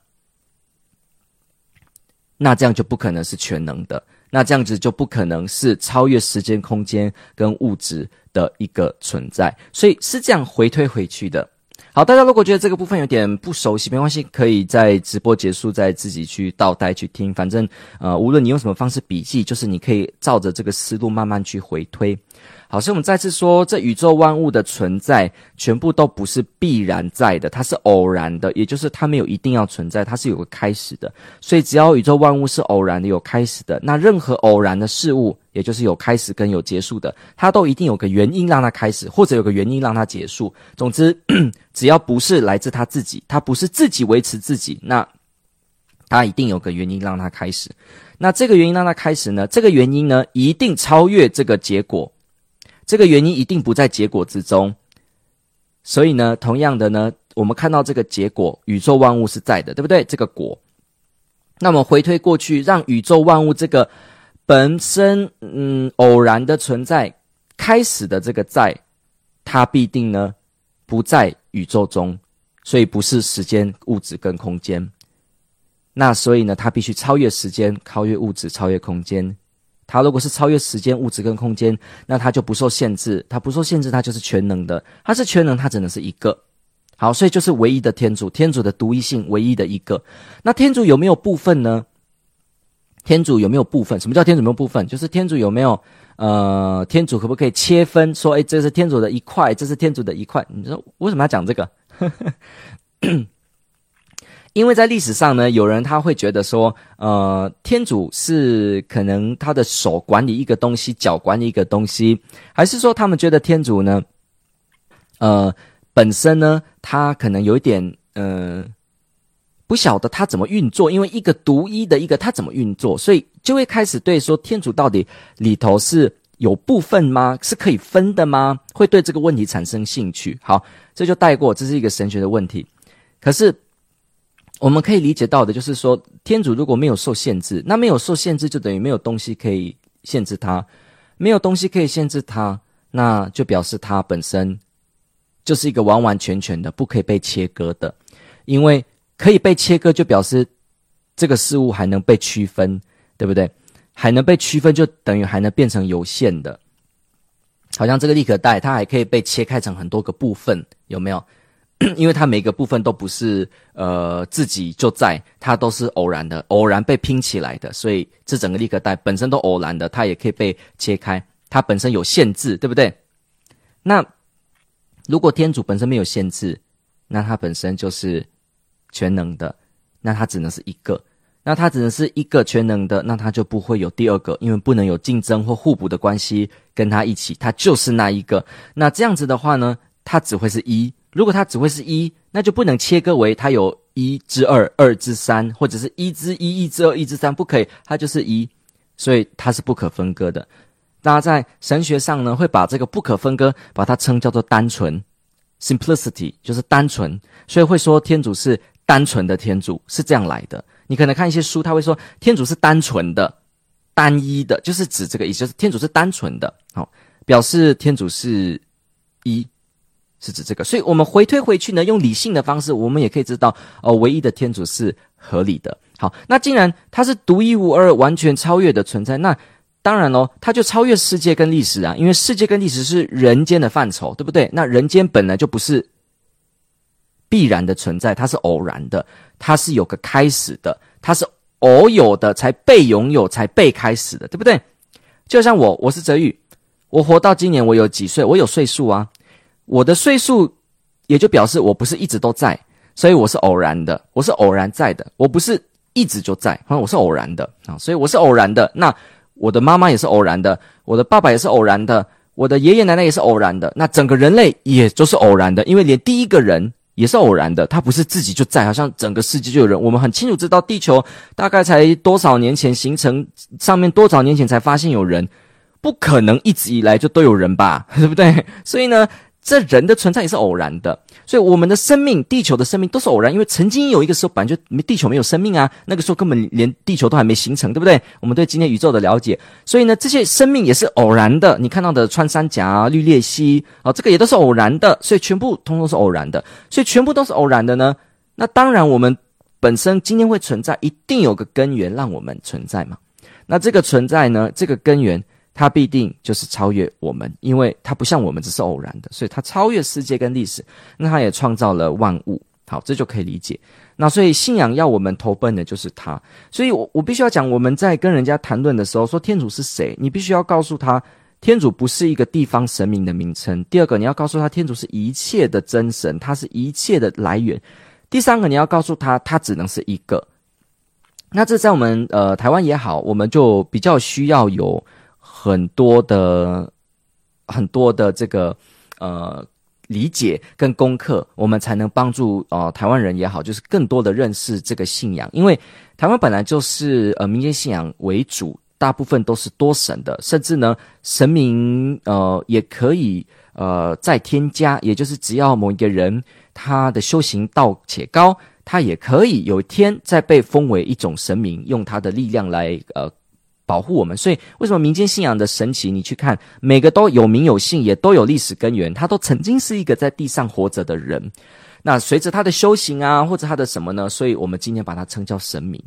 那这样就不可能是全能的。那这样子就不可能是超越时间、空间跟物质的一个存在，所以是这样回推回去的。好，大家如果觉得这个部分有点不熟悉，没关系，可以在直播结束再自己去倒带去听。反正呃，无论你用什么方式笔记，就是你可以照着这个思路慢慢去回推。好，所以我们再次说，这宇宙万物的存在全部都不是必然在的，它是偶然的，也就是它没有一定要存在，它是有个开始的。所以只要宇宙万物是偶然的、有开始的，那任何偶然的事物，也就是有开始跟有结束的，它都一定有个原因让它开始，或者有个原因让它结束。总之只要不是来自它自己，它不是自己维持自己，那它一定有个原因让它开始。那这个原因让它开始呢，这个原因呢一定超越这个结果，这个原因一定不在结果之中。所以呢，同样的呢，我们看到这个结果，宇宙万物是在的，对不对？这个果，那么回推过去，让宇宙万物这个本身嗯偶然的存在开始的这个在，它必定呢不在宇宙中，所以不是时间、物质跟空间。那所以呢，它必须超越时间、超越物质、超越空间， 它如果是超越时间、物质跟空间，那它就不受限制，它不受限制，它就是全能的，它是全能，它只能是一个。好，所以就是唯一的天主，天主的独一性，唯一的一个。那天主有没有部分呢？天主有没有部分？什么叫天主有没有部分？就是天主有没有呃，天主可不可以切分说，诶，这是天主的一块，这是天主的一块？你说为什么要讲这个？因为在历史上呢，有人他会觉得说，呃，天主是可能他的手管理一个东西，脚管理一个东西，还是说他们觉得天主呢，呃，本身呢，他可能有一点，呃，不晓得他怎么运作，因为一个独一的一个他怎么运作，所以就会开始对说天主到底里头是有部分吗？是可以分的吗？会对这个问题产生兴趣。好，这就带过，这是一个神学的问题。可是我们可以理解到的就是说，天主如果没有受限制，那没有受限制就等于没有东西可以限制他，没有东西可以限制他，那就表示他本身就是一个完完全全的不可以被切割的，因为可以被切割就表示这个事物还能被区分，对不对？还能被区分就等于还能变成有限的，好像这个立可带它还可以被切开成很多个部分，有没有？因为它每个部分都不是呃自己就在，它都是偶然的，偶然被拼起来的，所以这整个立可带本身都偶然的，它也可以被切开，它本身有限制，对不对？那如果天主本身没有限制，那它本身就是全能的，那它只能是一个，那它只能是一个全能的，那它就不会有第二个，因为不能有竞争或互补的关系跟它一起，它就是那一个。那这样子的话呢，它只会是一。如果它只会是一，那就不能切割为它有一之二、二之三，或者是一之一、一之二、一之三，不可以，它就是一，所以它是不可分割的。大家在神学上呢，会把这个不可分割，把它称叫做单纯 ，simplicity 就是单纯，所以会说天主是单纯的天主，是这样来的。你可能看一些书，他会说天主是单纯的、单一的，就是指这个意思，就是天主是单纯的，好，表示天主是一。是指这个，所以我们回推回去呢，用理性的方式，我们也可以知道，哦，唯一的天主是合理的。好，那既然它是独一无二、完全超越的存在，那当然咯，它就超越世界跟历史啊，因为世界跟历史是人间的范畴，对不对？那人间本来就不是必然的存在，它是偶然的，它是有个开始的，它是偶有的才被拥有，才被开始的，对不对？就像我，我是哲宇，我活到今年，我有几岁？我有岁数啊。我的岁数也就表示我不是一直都在，所以我是偶然的，我是偶然在的，我不是一直就在，我是偶然的啊，所以我是偶然的。那我的妈妈也是偶然的，我的爸爸也是偶然的，我的爷爷奶奶也是偶然的，那整个人类也就是偶然的，因为连第一个人也是偶然的，他不是自己就在，好像整个世界就有人。我们很清楚知道地球大概才多少年前形成，上面多少年前才发现有人，不可能一直以来就都有人吧，对不对？所以呢，这人的存在也是偶然的，所以我们的生命，地球的生命都是偶然，因为曾经有一个时候本来就地球没有生命啊，那个时候根本连地球都还没形成，对不对？我们对今天宇宙的了解，所以呢，这些生命也是偶然的。你看到的穿山甲啊、绿鬣蜥啊，这个也都是偶然的，所以全部通通是偶然的，所以全部都是偶然的呢。那当然，我们本身今天会存在，一定有个根源让我们存在嘛。那这个存在呢，这个根源，它必定就是超越我们，因为它不像我们只是偶然的，所以它超越世界跟历史，那它也创造了万物。好，这就可以理解。那所以信仰要我们投奔的就是它。所以我我必须要讲，我们在跟人家谈论的时候，说天主是谁，你必须要告诉他，天主不是一个地方神明的名称。第二个，你要告诉他，天主是一切的真神，他是一切的来源。第三个，你要告诉他，他只能是一个。那这在我们呃台湾也好，我们就比较需要有很多的很多的这个呃理解跟功课，我们才能帮助呃台湾人也好，就是更多的认识这个信仰。因为台湾本来就是呃民间信仰为主，大部分都是多神的，甚至呢神明呃也可以呃再添加，也就是只要某一个人他的修行道且高，他也可以有一天再被封为一种神明，用他的力量来呃保护我们。所以为什么民间信仰的神奇，你去看每个都有名有姓，也都有历史根源，他都曾经是一个在地上活着的人。那随着他的修行啊，或者他的什么呢，所以我们今天把他称叫神明。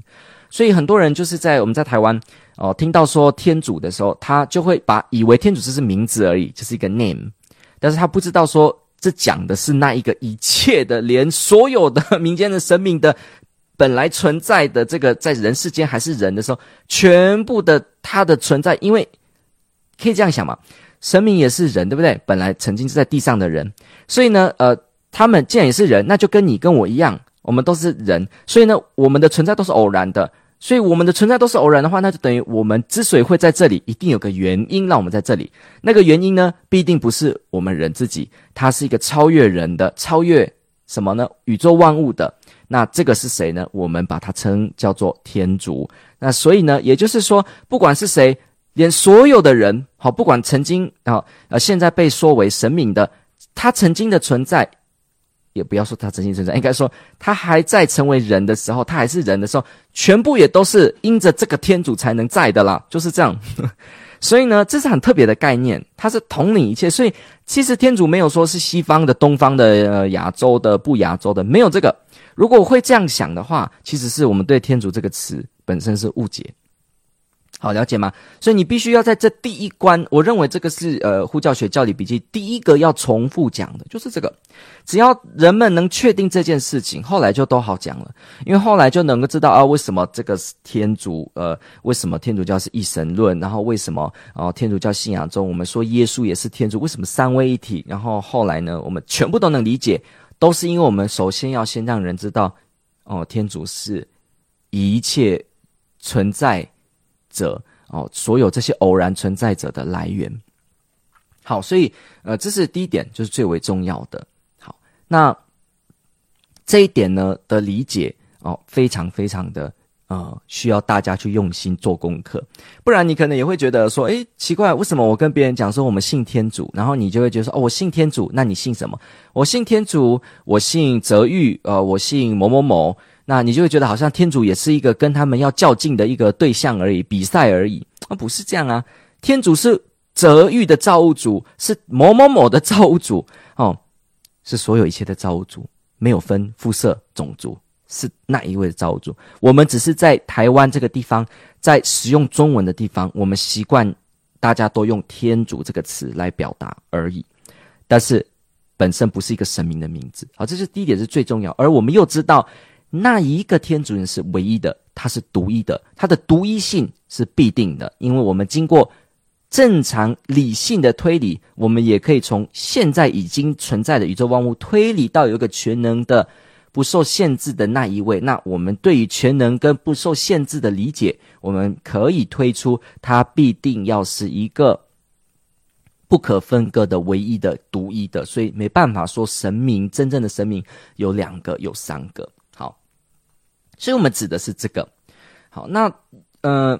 所以很多人就是在我们在台湾哦、呃，听到说天主的时候，他就会把以为天主只是名字而已，就是一个 name， 但是他不知道说这讲的是那一个一切的，连所有的民间的生命的本来存在的这个在人世间还是人的时候，全部的他的存在，因为可以这样想嘛，神明也是人，对不对？本来曾经是在地上的人，所以呢，呃，他们既然也是人，那就跟你跟我一样，我们都是人，所以呢，我们的存在都是偶然的。所以我们的存在都是偶然的话，那就等于我们之所以会在这里，一定有个原因让我们在这里。那个原因呢，必定不是我们人自己，它是一个超越人的，超越什么呢？宇宙万物的。那这个是谁呢？我们把它称叫做天主。那所以呢，也就是说，不管是谁，连所有的人，好，不管曾经啊呃现在被说为神明的，他曾经的存在。也不要说他真心存在，应该说他还在成为人的时候，他还是人的时候，全部也都是因着这个天主才能在的啦，就是这样。所以呢，这是很特别的概念，它是统领一切。所以其实天主没有说是西方的、东方的、呃亚洲的、不亚洲的，没有这个。如果会这样想的话，其实是我们对天主这个词本身是误解。好，了解吗？所以你必须要在这第一关，我认为这个是呃护教学教理笔记第一个要重复讲的，就是这个。只要人们能确定这件事情，后来就都好讲了，因为后来就能够知道啊，为什么这个天主呃，为什么天主教是一神论，然后为什么啊、呃、天主教信仰中我们说耶稣也是天主，为什么三位一体？然后后来呢，我们全部都能理解，都是因为我们首先要先让人知道，哦、呃，天主是一切存在者哦，所有这些偶然存在者的来源。好，所以呃，这是第一点，就是最为重要的。好，那这一点呢的理解哦，非常非常的呃，需要大家去用心做功课。不然你可能也会觉得说，诶，奇怪，为什么我跟别人讲说我们信天主，然后你就会觉得说，哦，我信天主，那你信什么？我信天主，我信泽玉，呃，我信某某某。那你就会觉得好像天主也是一个跟他们要较劲的一个对象而已，比赛而已。啊，不是这样啊，天主是泽玉的造物主，是某某某的造物主，哦，是所有一切的造物主，没有分肤色种族，是那一位的造物主。我们只是在台湾这个地方，在使用中文的地方，我们习惯大家都用天主这个词来表达而已，但是本身不是一个神明的名字。好，这是第一点，是最重要。而我们又知道那一个天主人是唯一的，他是独一的，他的独一性是必定的，因为我们经过正常理性的推理，我们也可以从现在已经存在的宇宙万物推理到有一个全能的不受限制的那一位。那我们对于全能跟不受限制的理解，我们可以推出他必定要是一个不可分割的、唯一的、独一的，所以没办法说神明真正的神明有两个有三个。好，所以我们指的是这个。好，那呃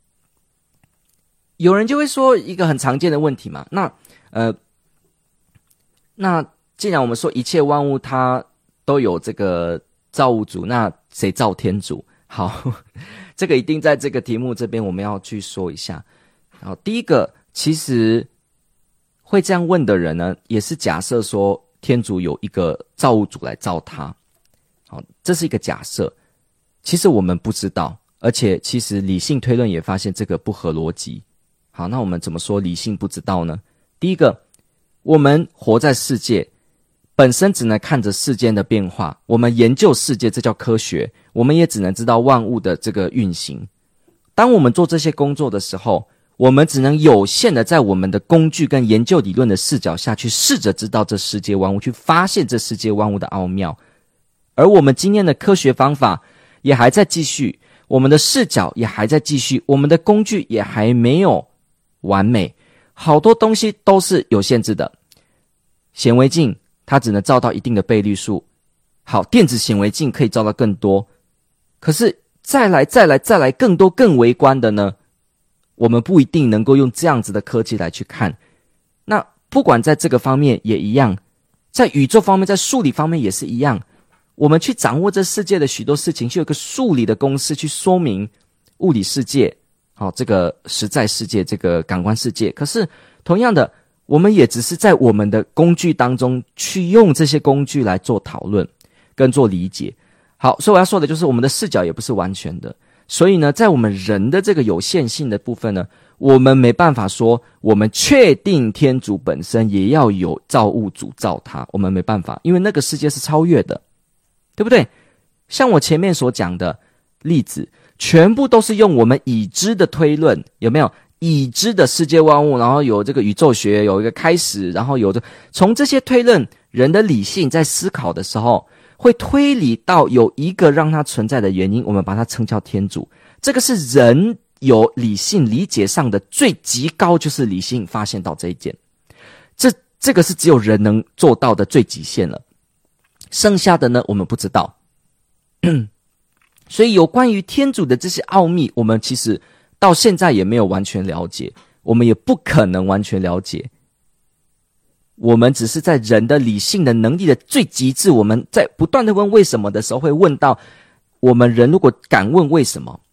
有人就会说一个很常见的问题嘛，那呃那既然我们说一切万物它都有这个造物主，那谁造天主？好，这个一定在这个题目这边我们要去说一下。好，第一个，其实会这样问的人呢，也是假设说天主有一个造物主来造他。好，这是一个假设，其实我们不知道，而且其实理性推论也发现这个不合逻辑。好，那我们怎么说理性不知道呢？第一个，我们活在世界，本身只能看着世间的变化，我们研究世界，这叫科学，我们也只能知道万物的这个运行。当我们做这些工作的时候，我们只能有限的在我们的工具跟研究理论的视角下去试着知道这世界万物，去发现这世界万物的奥妙。而我们今天的科学方法也还在继续，我们的视角也还在继续，我们的工具也还没有完美，好多东西都是有限制的。显微镜它只能照到一定的倍率数，好，电子显微镜可以照到更多，可是再来再来再来更多更微观的呢，我们不一定能够用这样子的科技来去看。那不管在这个方面也一样，在宇宙方面，在数理方面也是一样，我们去掌握这世界的许多事情，就有个数理的公式去说明物理世界，好，这个实在世界，这个感官世界。可是同样的，我们也只是在我们的工具当中去用这些工具来做讨论跟做理解。好，所以我要说的就是我们的视角也不是完全的， 所以呢，在我们人的这个有限性的部分呢，我们没办法说我们确定天主本身也要有造物主造他，我们没办法，因为那个世界是超越的，对不对？像我前面所讲的例子，全部都是用我们已知的推论，有没有？已知的世界万物，然后有这个宇宙学有一个开始，然后有的从这些推论，人的理性在思考的时候会推理到有一个让它存在的原因，我们把它称叫天主。这个是人有理性理解上的最极高，就是理性发现到这一点，这这个是只有人能做到的最极限了，剩下的呢我们不知道。所以有关于天主的这些奥秘，我们其实到现在也没有完全了解，我们也不可能完全了解。我们只是在人的理性的能力的最极致，我们在不断的问为什么的时候，会问到我们人如果敢问为什么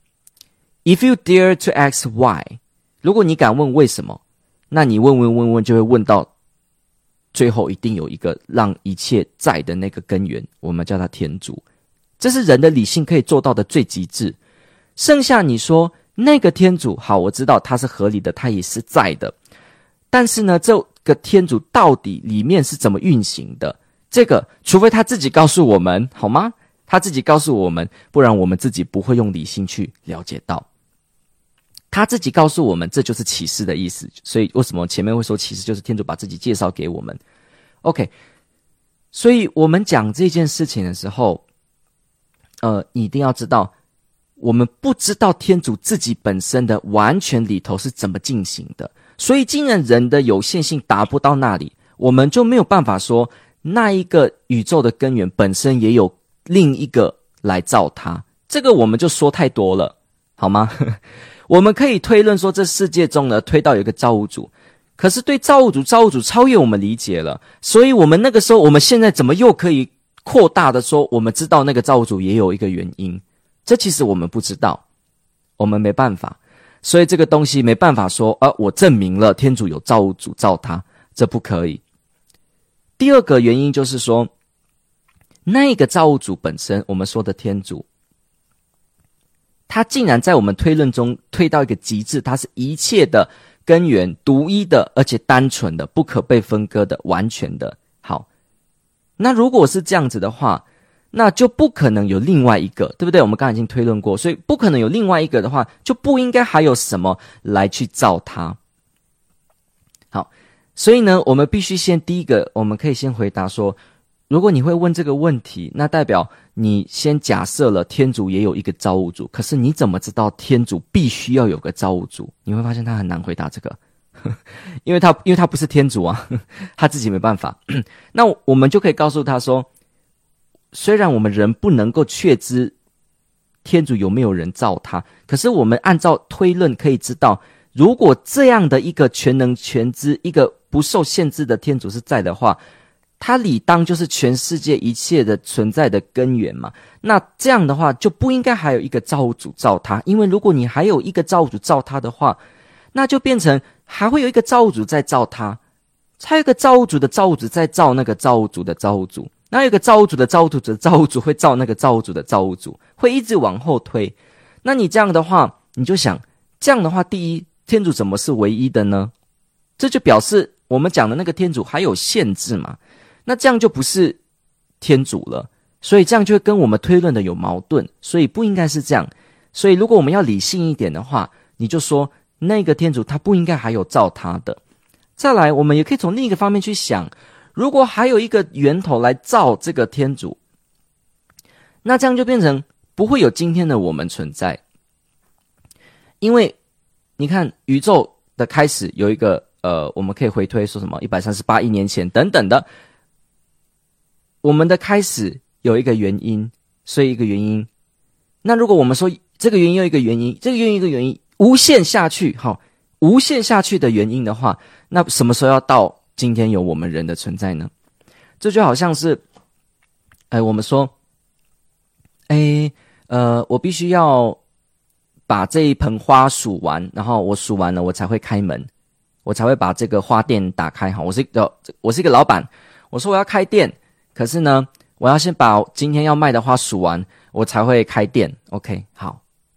，If you dare to ask why， 如果你敢问为什么，那你问问问问就会问到最后一定有一个让一切在的那个根源，我们叫它天主。这是人的理性可以做到的最极致。剩下你说那个天主，好，我知道他是合理的，他也是在的，但是呢，这个天主到底里面是怎么运行的，这个除非他自己告诉我们，好吗？他自己告诉我们，不然我们自己不会用理性去了解到。他自己告诉我们，这就是启示的意思。所以为什么前面会说启示就是天主把自己介绍给我们 OK， 所以我们讲这件事情的时候，呃，你一定要知道，我们不知道天主自己本身的完全里头是怎么进行的，所以既然人的有限性达不到那里，我们就没有办法说那一个宇宙的根源本身也有另一个来造它，这个我们就说太多了，好吗？我们可以推论说这世界中呢推到有一个造物主，可是对造物主造物主超越我们理解了，所以我们那个时候我们现在怎么又可以扩大的说我们知道那个造物主也有一个原因，这其实我们不知道，我们没办法，所以这个东西没办法说啊，我证明了天主有造物主造他，这不可以。第二个原因就是说，那个造物主本身，我们说的天主，他竟然在我们推论中推到一个极致，他是一切的根源，独一的，而且单纯的，不可被分割的，完全的。好，那如果是这样子的话，那就不可能有另外一个，对不对？我们刚才已经推论过，所以不可能有另外一个的话，就不应该还有什么来去造它。好，所以呢，我们必须先第一个，我们可以先回答说，如果你会问这个问题，那代表你先假设了天主也有一个造物主，可是你怎么知道天主必须要有个造物主？你会发现他很难回答这个，因为他因为他不是天主啊，他自己没办法。那我们就可以告诉他说，虽然我们人不能够确知天主有没有人造他，可是我们按照推论可以知道，如果这样的一个全能全知、一个不受限制的天主是在的话，他理当就是全世界一切的存在的根源嘛。那这样的话就不应该还有一个造物主造他，因为如果你还有一个造物主造他的话，那就变成还会有一个造物主在造他，还有一个造物主的造物主在造那个造物主的造物主，那有一个造物主的造物主的造物主会造那个造物主的造物主，会一直往后推。那你这样的话，你就想，这样的话，第一，天主怎么是唯一的呢？这就表示我们讲的那个天主还有限制嘛，那这样就不是天主了，所以这样就会跟我们推论的有矛盾，所以不应该是这样。所以如果我们要理性一点的话，你就说那个天主他不应该还有造他的。再来，我们也可以从另一个方面去想，如果还有一个源头来造这个天主，那这样就变成不会有今天的我们存在。因为你看宇宙的开始有一个呃，我们可以回推说什么一百三十八亿年前等等的，我们的开始有一个原因，所以一个原因。那如果我们说这个原因有一个原因，这个原因一个原因无限下去，好，无限下去的原因的话，那什么时候要到今天有我们人的存在呢？这就好像是，哎，我们说，哎，呃，我必须要把这一盆花数完，然后我数完了，我才会开门，我才会把这个花店打开。好，我是一个我是一个老板，我说我要开店，可是呢，我要先把今天要卖的花数完，我才会开店。OK， 好，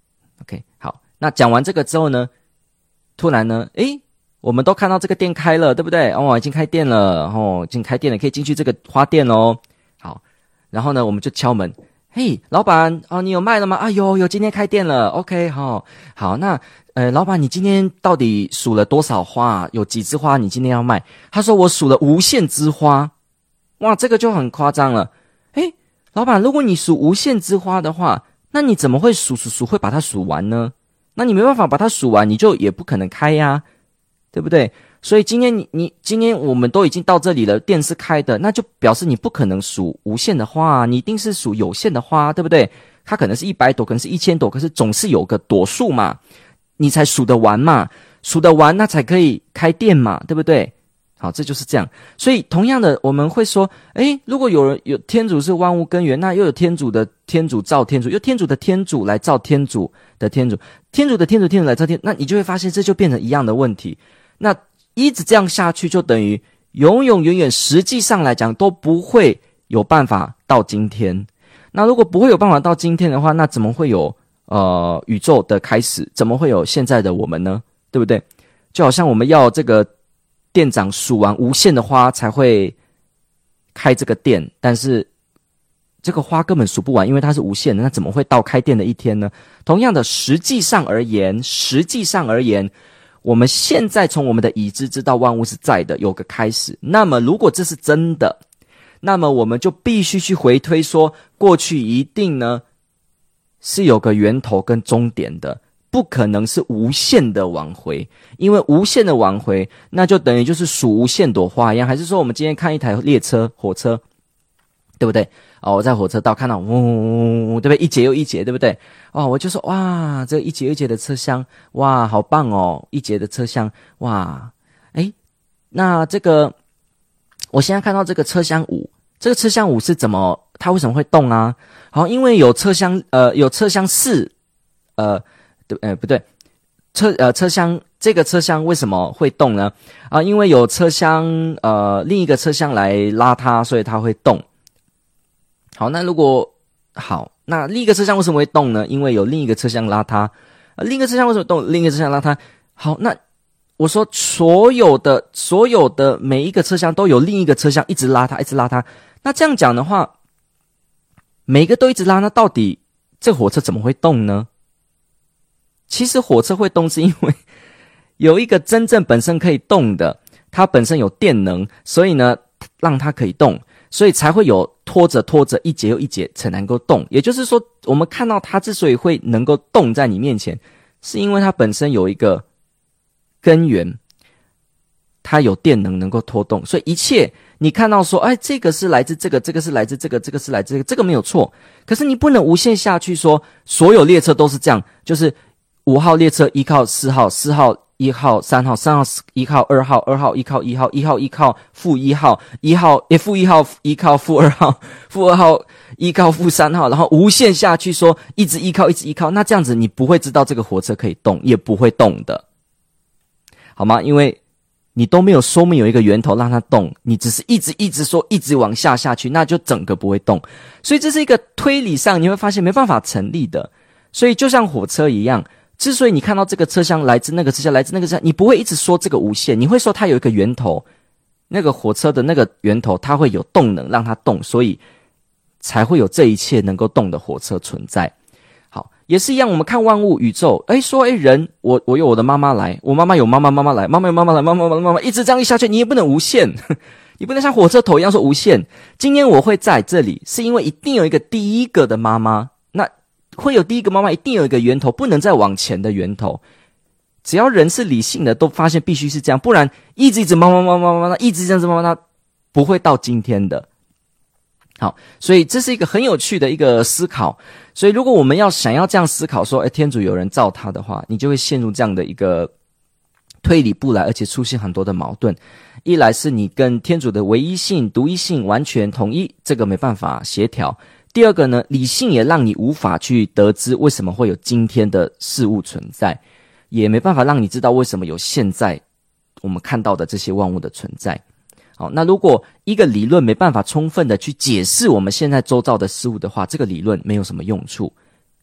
OK， 好，那讲完这个之后呢，突然呢，诶，我们都看到这个店开了，对不对？哦，已经开店了，哦，已经开店了，可以进去这个花店咯。好，然后呢，我们就敲门，嘿，老板，哦，你有卖了吗？啊，有有，今天开店了 ，OK， 好，好，那呃，老板，你今天到底数了多少花？有几枝花你今天要卖？他说我数了无限枝花，哇，这个就很夸张了。诶，老板，如果你数无限枝花的话，那你怎么会数数数会把它数完呢？那你没办法把它数完，你就也不可能开呀，对不对？所以今天你你今天我们都已经到这里了，店是开的，那就表示你不可能数无限的花啊，你一定是数有限的花，对不对？它可能是一百朵，可能是一千朵，可是总是有个朵数嘛，你才数得完嘛，数得完那才可以开店嘛，对不对？好，这就是这样。所以同样的，我们会说，诶，如果有人有天主是万物根源，那又有天主的天主造天主，又天主的天主来造天主的天主，天主的天主天主来造天，那你就会发现这就变成一样的问题。那一直这样下去，就等于永永远远，实际上来讲都不会有办法到今天。那如果不会有办法到今天的话，那怎么会有呃宇宙的开始？怎么会有现在的我们呢？对不对？就好像我们要这个店长数完无限的花才会开这个店，但是这个花根本数不完，因为它是无限的，那怎么会到开店的一天呢？同样的，实际上而言，实际上而言，我们现在从我们的已知知道万物是在的，有个开始。那么如果这是真的，那么我们就必须去回推说，过去一定呢是有个源头跟终点的，不可能是无限的往回，因为无限的往回，那就等于就是数无限朵花一样。还是说我们今天看一台列车火车，对不对？哦，我在火车道看到嗡嗡嗡，对不对？一节又一节，对不对？哦，我就说哇，这一节又一节的车厢，哇，好棒哦！一节的车厢，哇，诶，那这个我现在看到这个车厢五，这个车厢五是怎么？它为什么会动啊？好，因为有车厢呃有车厢四，呃对呃不对，车呃车厢这个车厢为什么会动呢？啊，因为有车厢呃另一个车厢来拉它，所以它会动。好，那如果好，那另一个车厢为什么会动呢？因为有另一个车厢拉它。呃，另一个车厢为什么动？另一个车厢拉它。好，那我说所有的所有的每一个车厢都有另一个车厢一直拉它，一直拉它。那这样讲的话，每个都一直拉，那到底这火车怎么会动呢？其实火车会动是因为有一个真正本身可以动的，它本身有电能，所以呢让它可以动，所以才会有拖着拖着一节又一节才能够动。也就是说，我们看到它之所以会能够动在你面前，是因为它本身有一个根源，它有电能能够拖动。所以一切你看到说，哎，这个是来自这个，这个是来自这个，这个是来自这个，这个没有错。可是你不能无限下去说，所有列车都是这样，就是五号列车依靠四号，四号一号，三号，三号依靠二号，二号依靠一号，一号依靠负一号，一号诶负一号依靠负二号，负二号依靠负三号，然后无限下去说一直依靠一直依靠，那这样子你不会知道这个火车可以动，也不会动的，好吗？因为你都没有说明有一个源头让它动，你只是一直一直说一直往下下去，那就整个不会动。所以这是一个推理上你会发现没办法成立的。所以就像火车一样，之所以你看到这个车厢来自那个车厢来自那个车厢，你不会一直说这个无限，你会说它有一个源头，那个火车的那个源头它会有动能让它动，所以才会有这一切能够动的火车存在。好，也是一样，我们看万物宇宙，诶说诶人，我我有我的妈妈来，我妈妈有妈妈妈妈来，妈妈有妈妈来，妈妈妈妈妈妈一直这样一下去，你也不能无限，你不能像火车头一样说无限。今天我会在这里，是因为一定有一个第一个的妈妈，那会有第一个妈妈，一定有一个源头，不能再往前的源头。只要人是理性的，都发现必须是这样，不然一直一直妈妈妈妈妈妈一直这样子妈妈，它不会到今天的。好，所以这是一个很有趣的一个思考。所以如果我们要想要这样思考说，诶天主有人造他的话，你就会陷入这样的一个推理不来，而且出现很多的矛盾。一来是你跟天主的唯一性、独一性完全统一，这个没办法协调。第二个呢，理性也让你无法去得知为什么会有今天的事物存在，也没办法让你知道为什么有现在我们看到的这些万物的存在。好，那如果一个理论没办法充分的去解释我们现在周遭的事物的话，这个理论没有什么用处。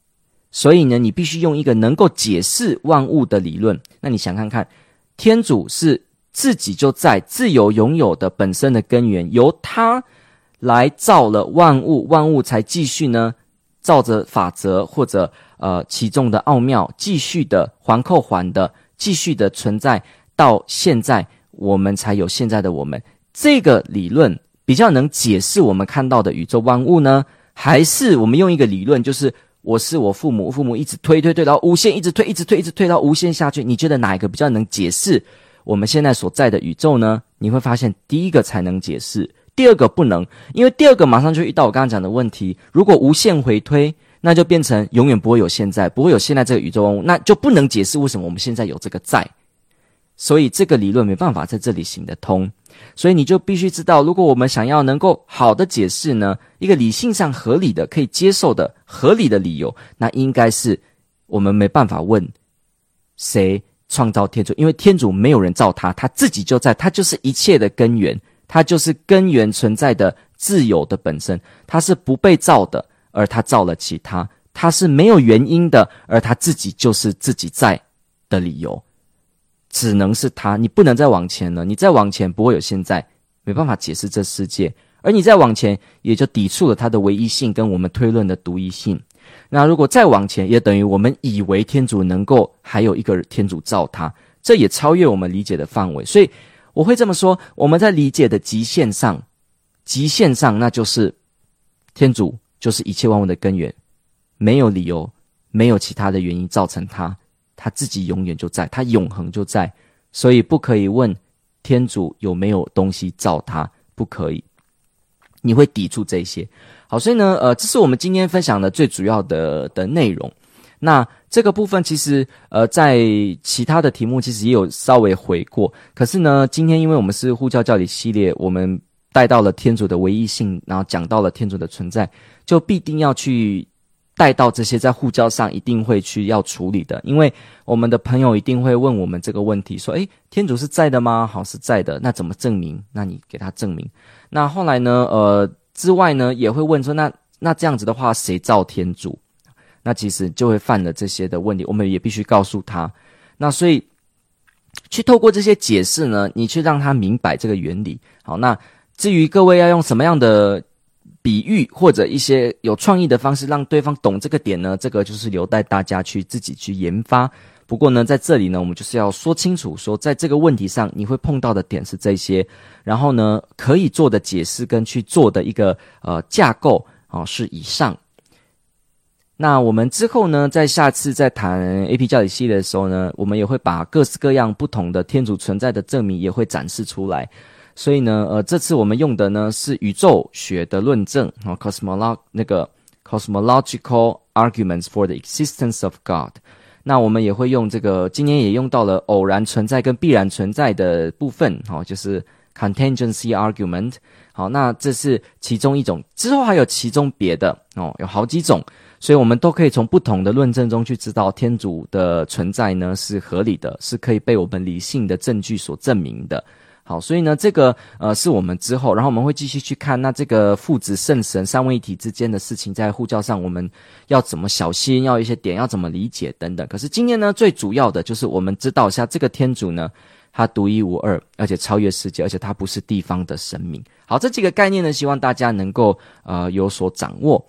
所以呢，你必须用一个能够解释万物的理论。那你想看看，天主是自己就在自由拥有的本身的根源，由他来造了万物，万物才继续呢照着法则或者呃其中的奥妙继续的环扣环的继续的存在到现在，我们才有现在的我们。这个理论比较能解释我们看到的宇宙万物呢，还是我们用一个理论，就是我是我父母，我父母一直推推推到无限，一直推一直推一直推到无限下去，你觉得哪一个比较能解释我们现在所在的宇宙呢？你会发现第一个才能解释，第二个不能，因为第二个马上就遇到我刚刚讲的问题，如果无限回推，那就变成永远不会有现在，不会有现在这个宇宙万物，那就不能解释为什么我们现在有这个在，所以这个理论没办法在这里行得通。所以你就必须知道，如果我们想要能够好的解释呢，一个理性上合理的可以接受的合理的理由，那应该是我们没办法问谁创造天主，因为天主没有人造他，他自己就在，他就是一切的根源，他就是根源存在的自有的本身，他是不被造的，而他造了其他，他是没有原因的，而他自己就是自己在的理由，只能是他，你不能再往前了，你再往前不会有现在，没办法解释这世界，而你再往前也就抵触了它的唯一性跟我们推论的独一性。那如果再往前，也等于我们以为天主能够还有一个天主造他，这也超越我们理解的范围。所以我会这么说，我们在理解的极限上，极限上那就是天主就是一切万物的根源，没有理由，没有其他的原因造成他，他自己永远就在，他永恒就在，所以不可以问天主有没有东西造他，不可以，你会抵触这些。好，所以呢，呃，这是我们今天分享的最主要的的内容。那这个部分其实，呃，在其他的题目其实也有稍微回过，可是呢，今天因为我们是呼叫教理系列，我们带到了天主的唯一性，然后讲到了天主的存在，就必定要去带到这些在护教上一定会去要处理的，因为我们的朋友一定会问我们这个问题，说，诶，天主是在的吗？好，是在的，那怎么证明？那你给他证明。那后来呢，呃，之外呢，也会问说，那那这样子的话，谁造天主？那其实就会犯了这些的问题，我们也必须告诉他。那所以去透过这些解释呢，你去让他明白这个原理。好，那至于各位要用什么样的比喻或者一些有创意的方式让对方懂这个点呢，这个就是留待大家去自己去研发。不过呢，在这里呢，我们就是要说清楚，说在这个问题上你会碰到的点是这些，然后呢，可以做的解释跟去做的一个呃架构啊、哦、是以上。那我们之后呢，在下次在谈 A P 教理系列的时候呢，我们也会把各式各样不同的天主存在的证明也会展示出来。所以呢，呃，这次我们用的呢是宇宙学的论证啊、哦、，cosmolog 那个 cosmological arguments for the existence of God。那我们也会用这个，今年也用到了偶然存在跟必然存在的部分，好、哦，就是 contingency argument。好，那这是其中一种，之后还有其中别的哦，有好几种，所以我们都可以从不同的论证中去知道天主的存在呢是合理的，是可以被我们理性的证据所证明的。好，所以呢，这个呃是我们之后，然后我们会继续去看那这个父子圣神三位一体之间的事情，在护教上我们要怎么小心，要一些点要怎么理解等等。可是今天呢，最主要的就是我们知道一下这个天主呢，他独一无二，而且超越世界，而且他不是地方的神明。好，这几个概念呢，希望大家能够呃有所掌握。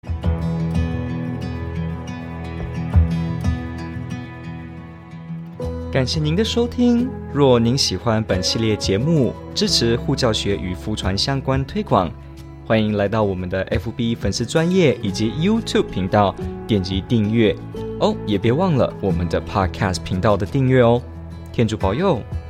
感谢您的收听。若您喜欢本系列节目，支持护教学与福传相关推广，欢迎来到我们的 F B 粉丝专页以及 YouTube 频道，点击订阅哦，也别忘了我们的 Podcast 频道的订阅哦。天主保佑。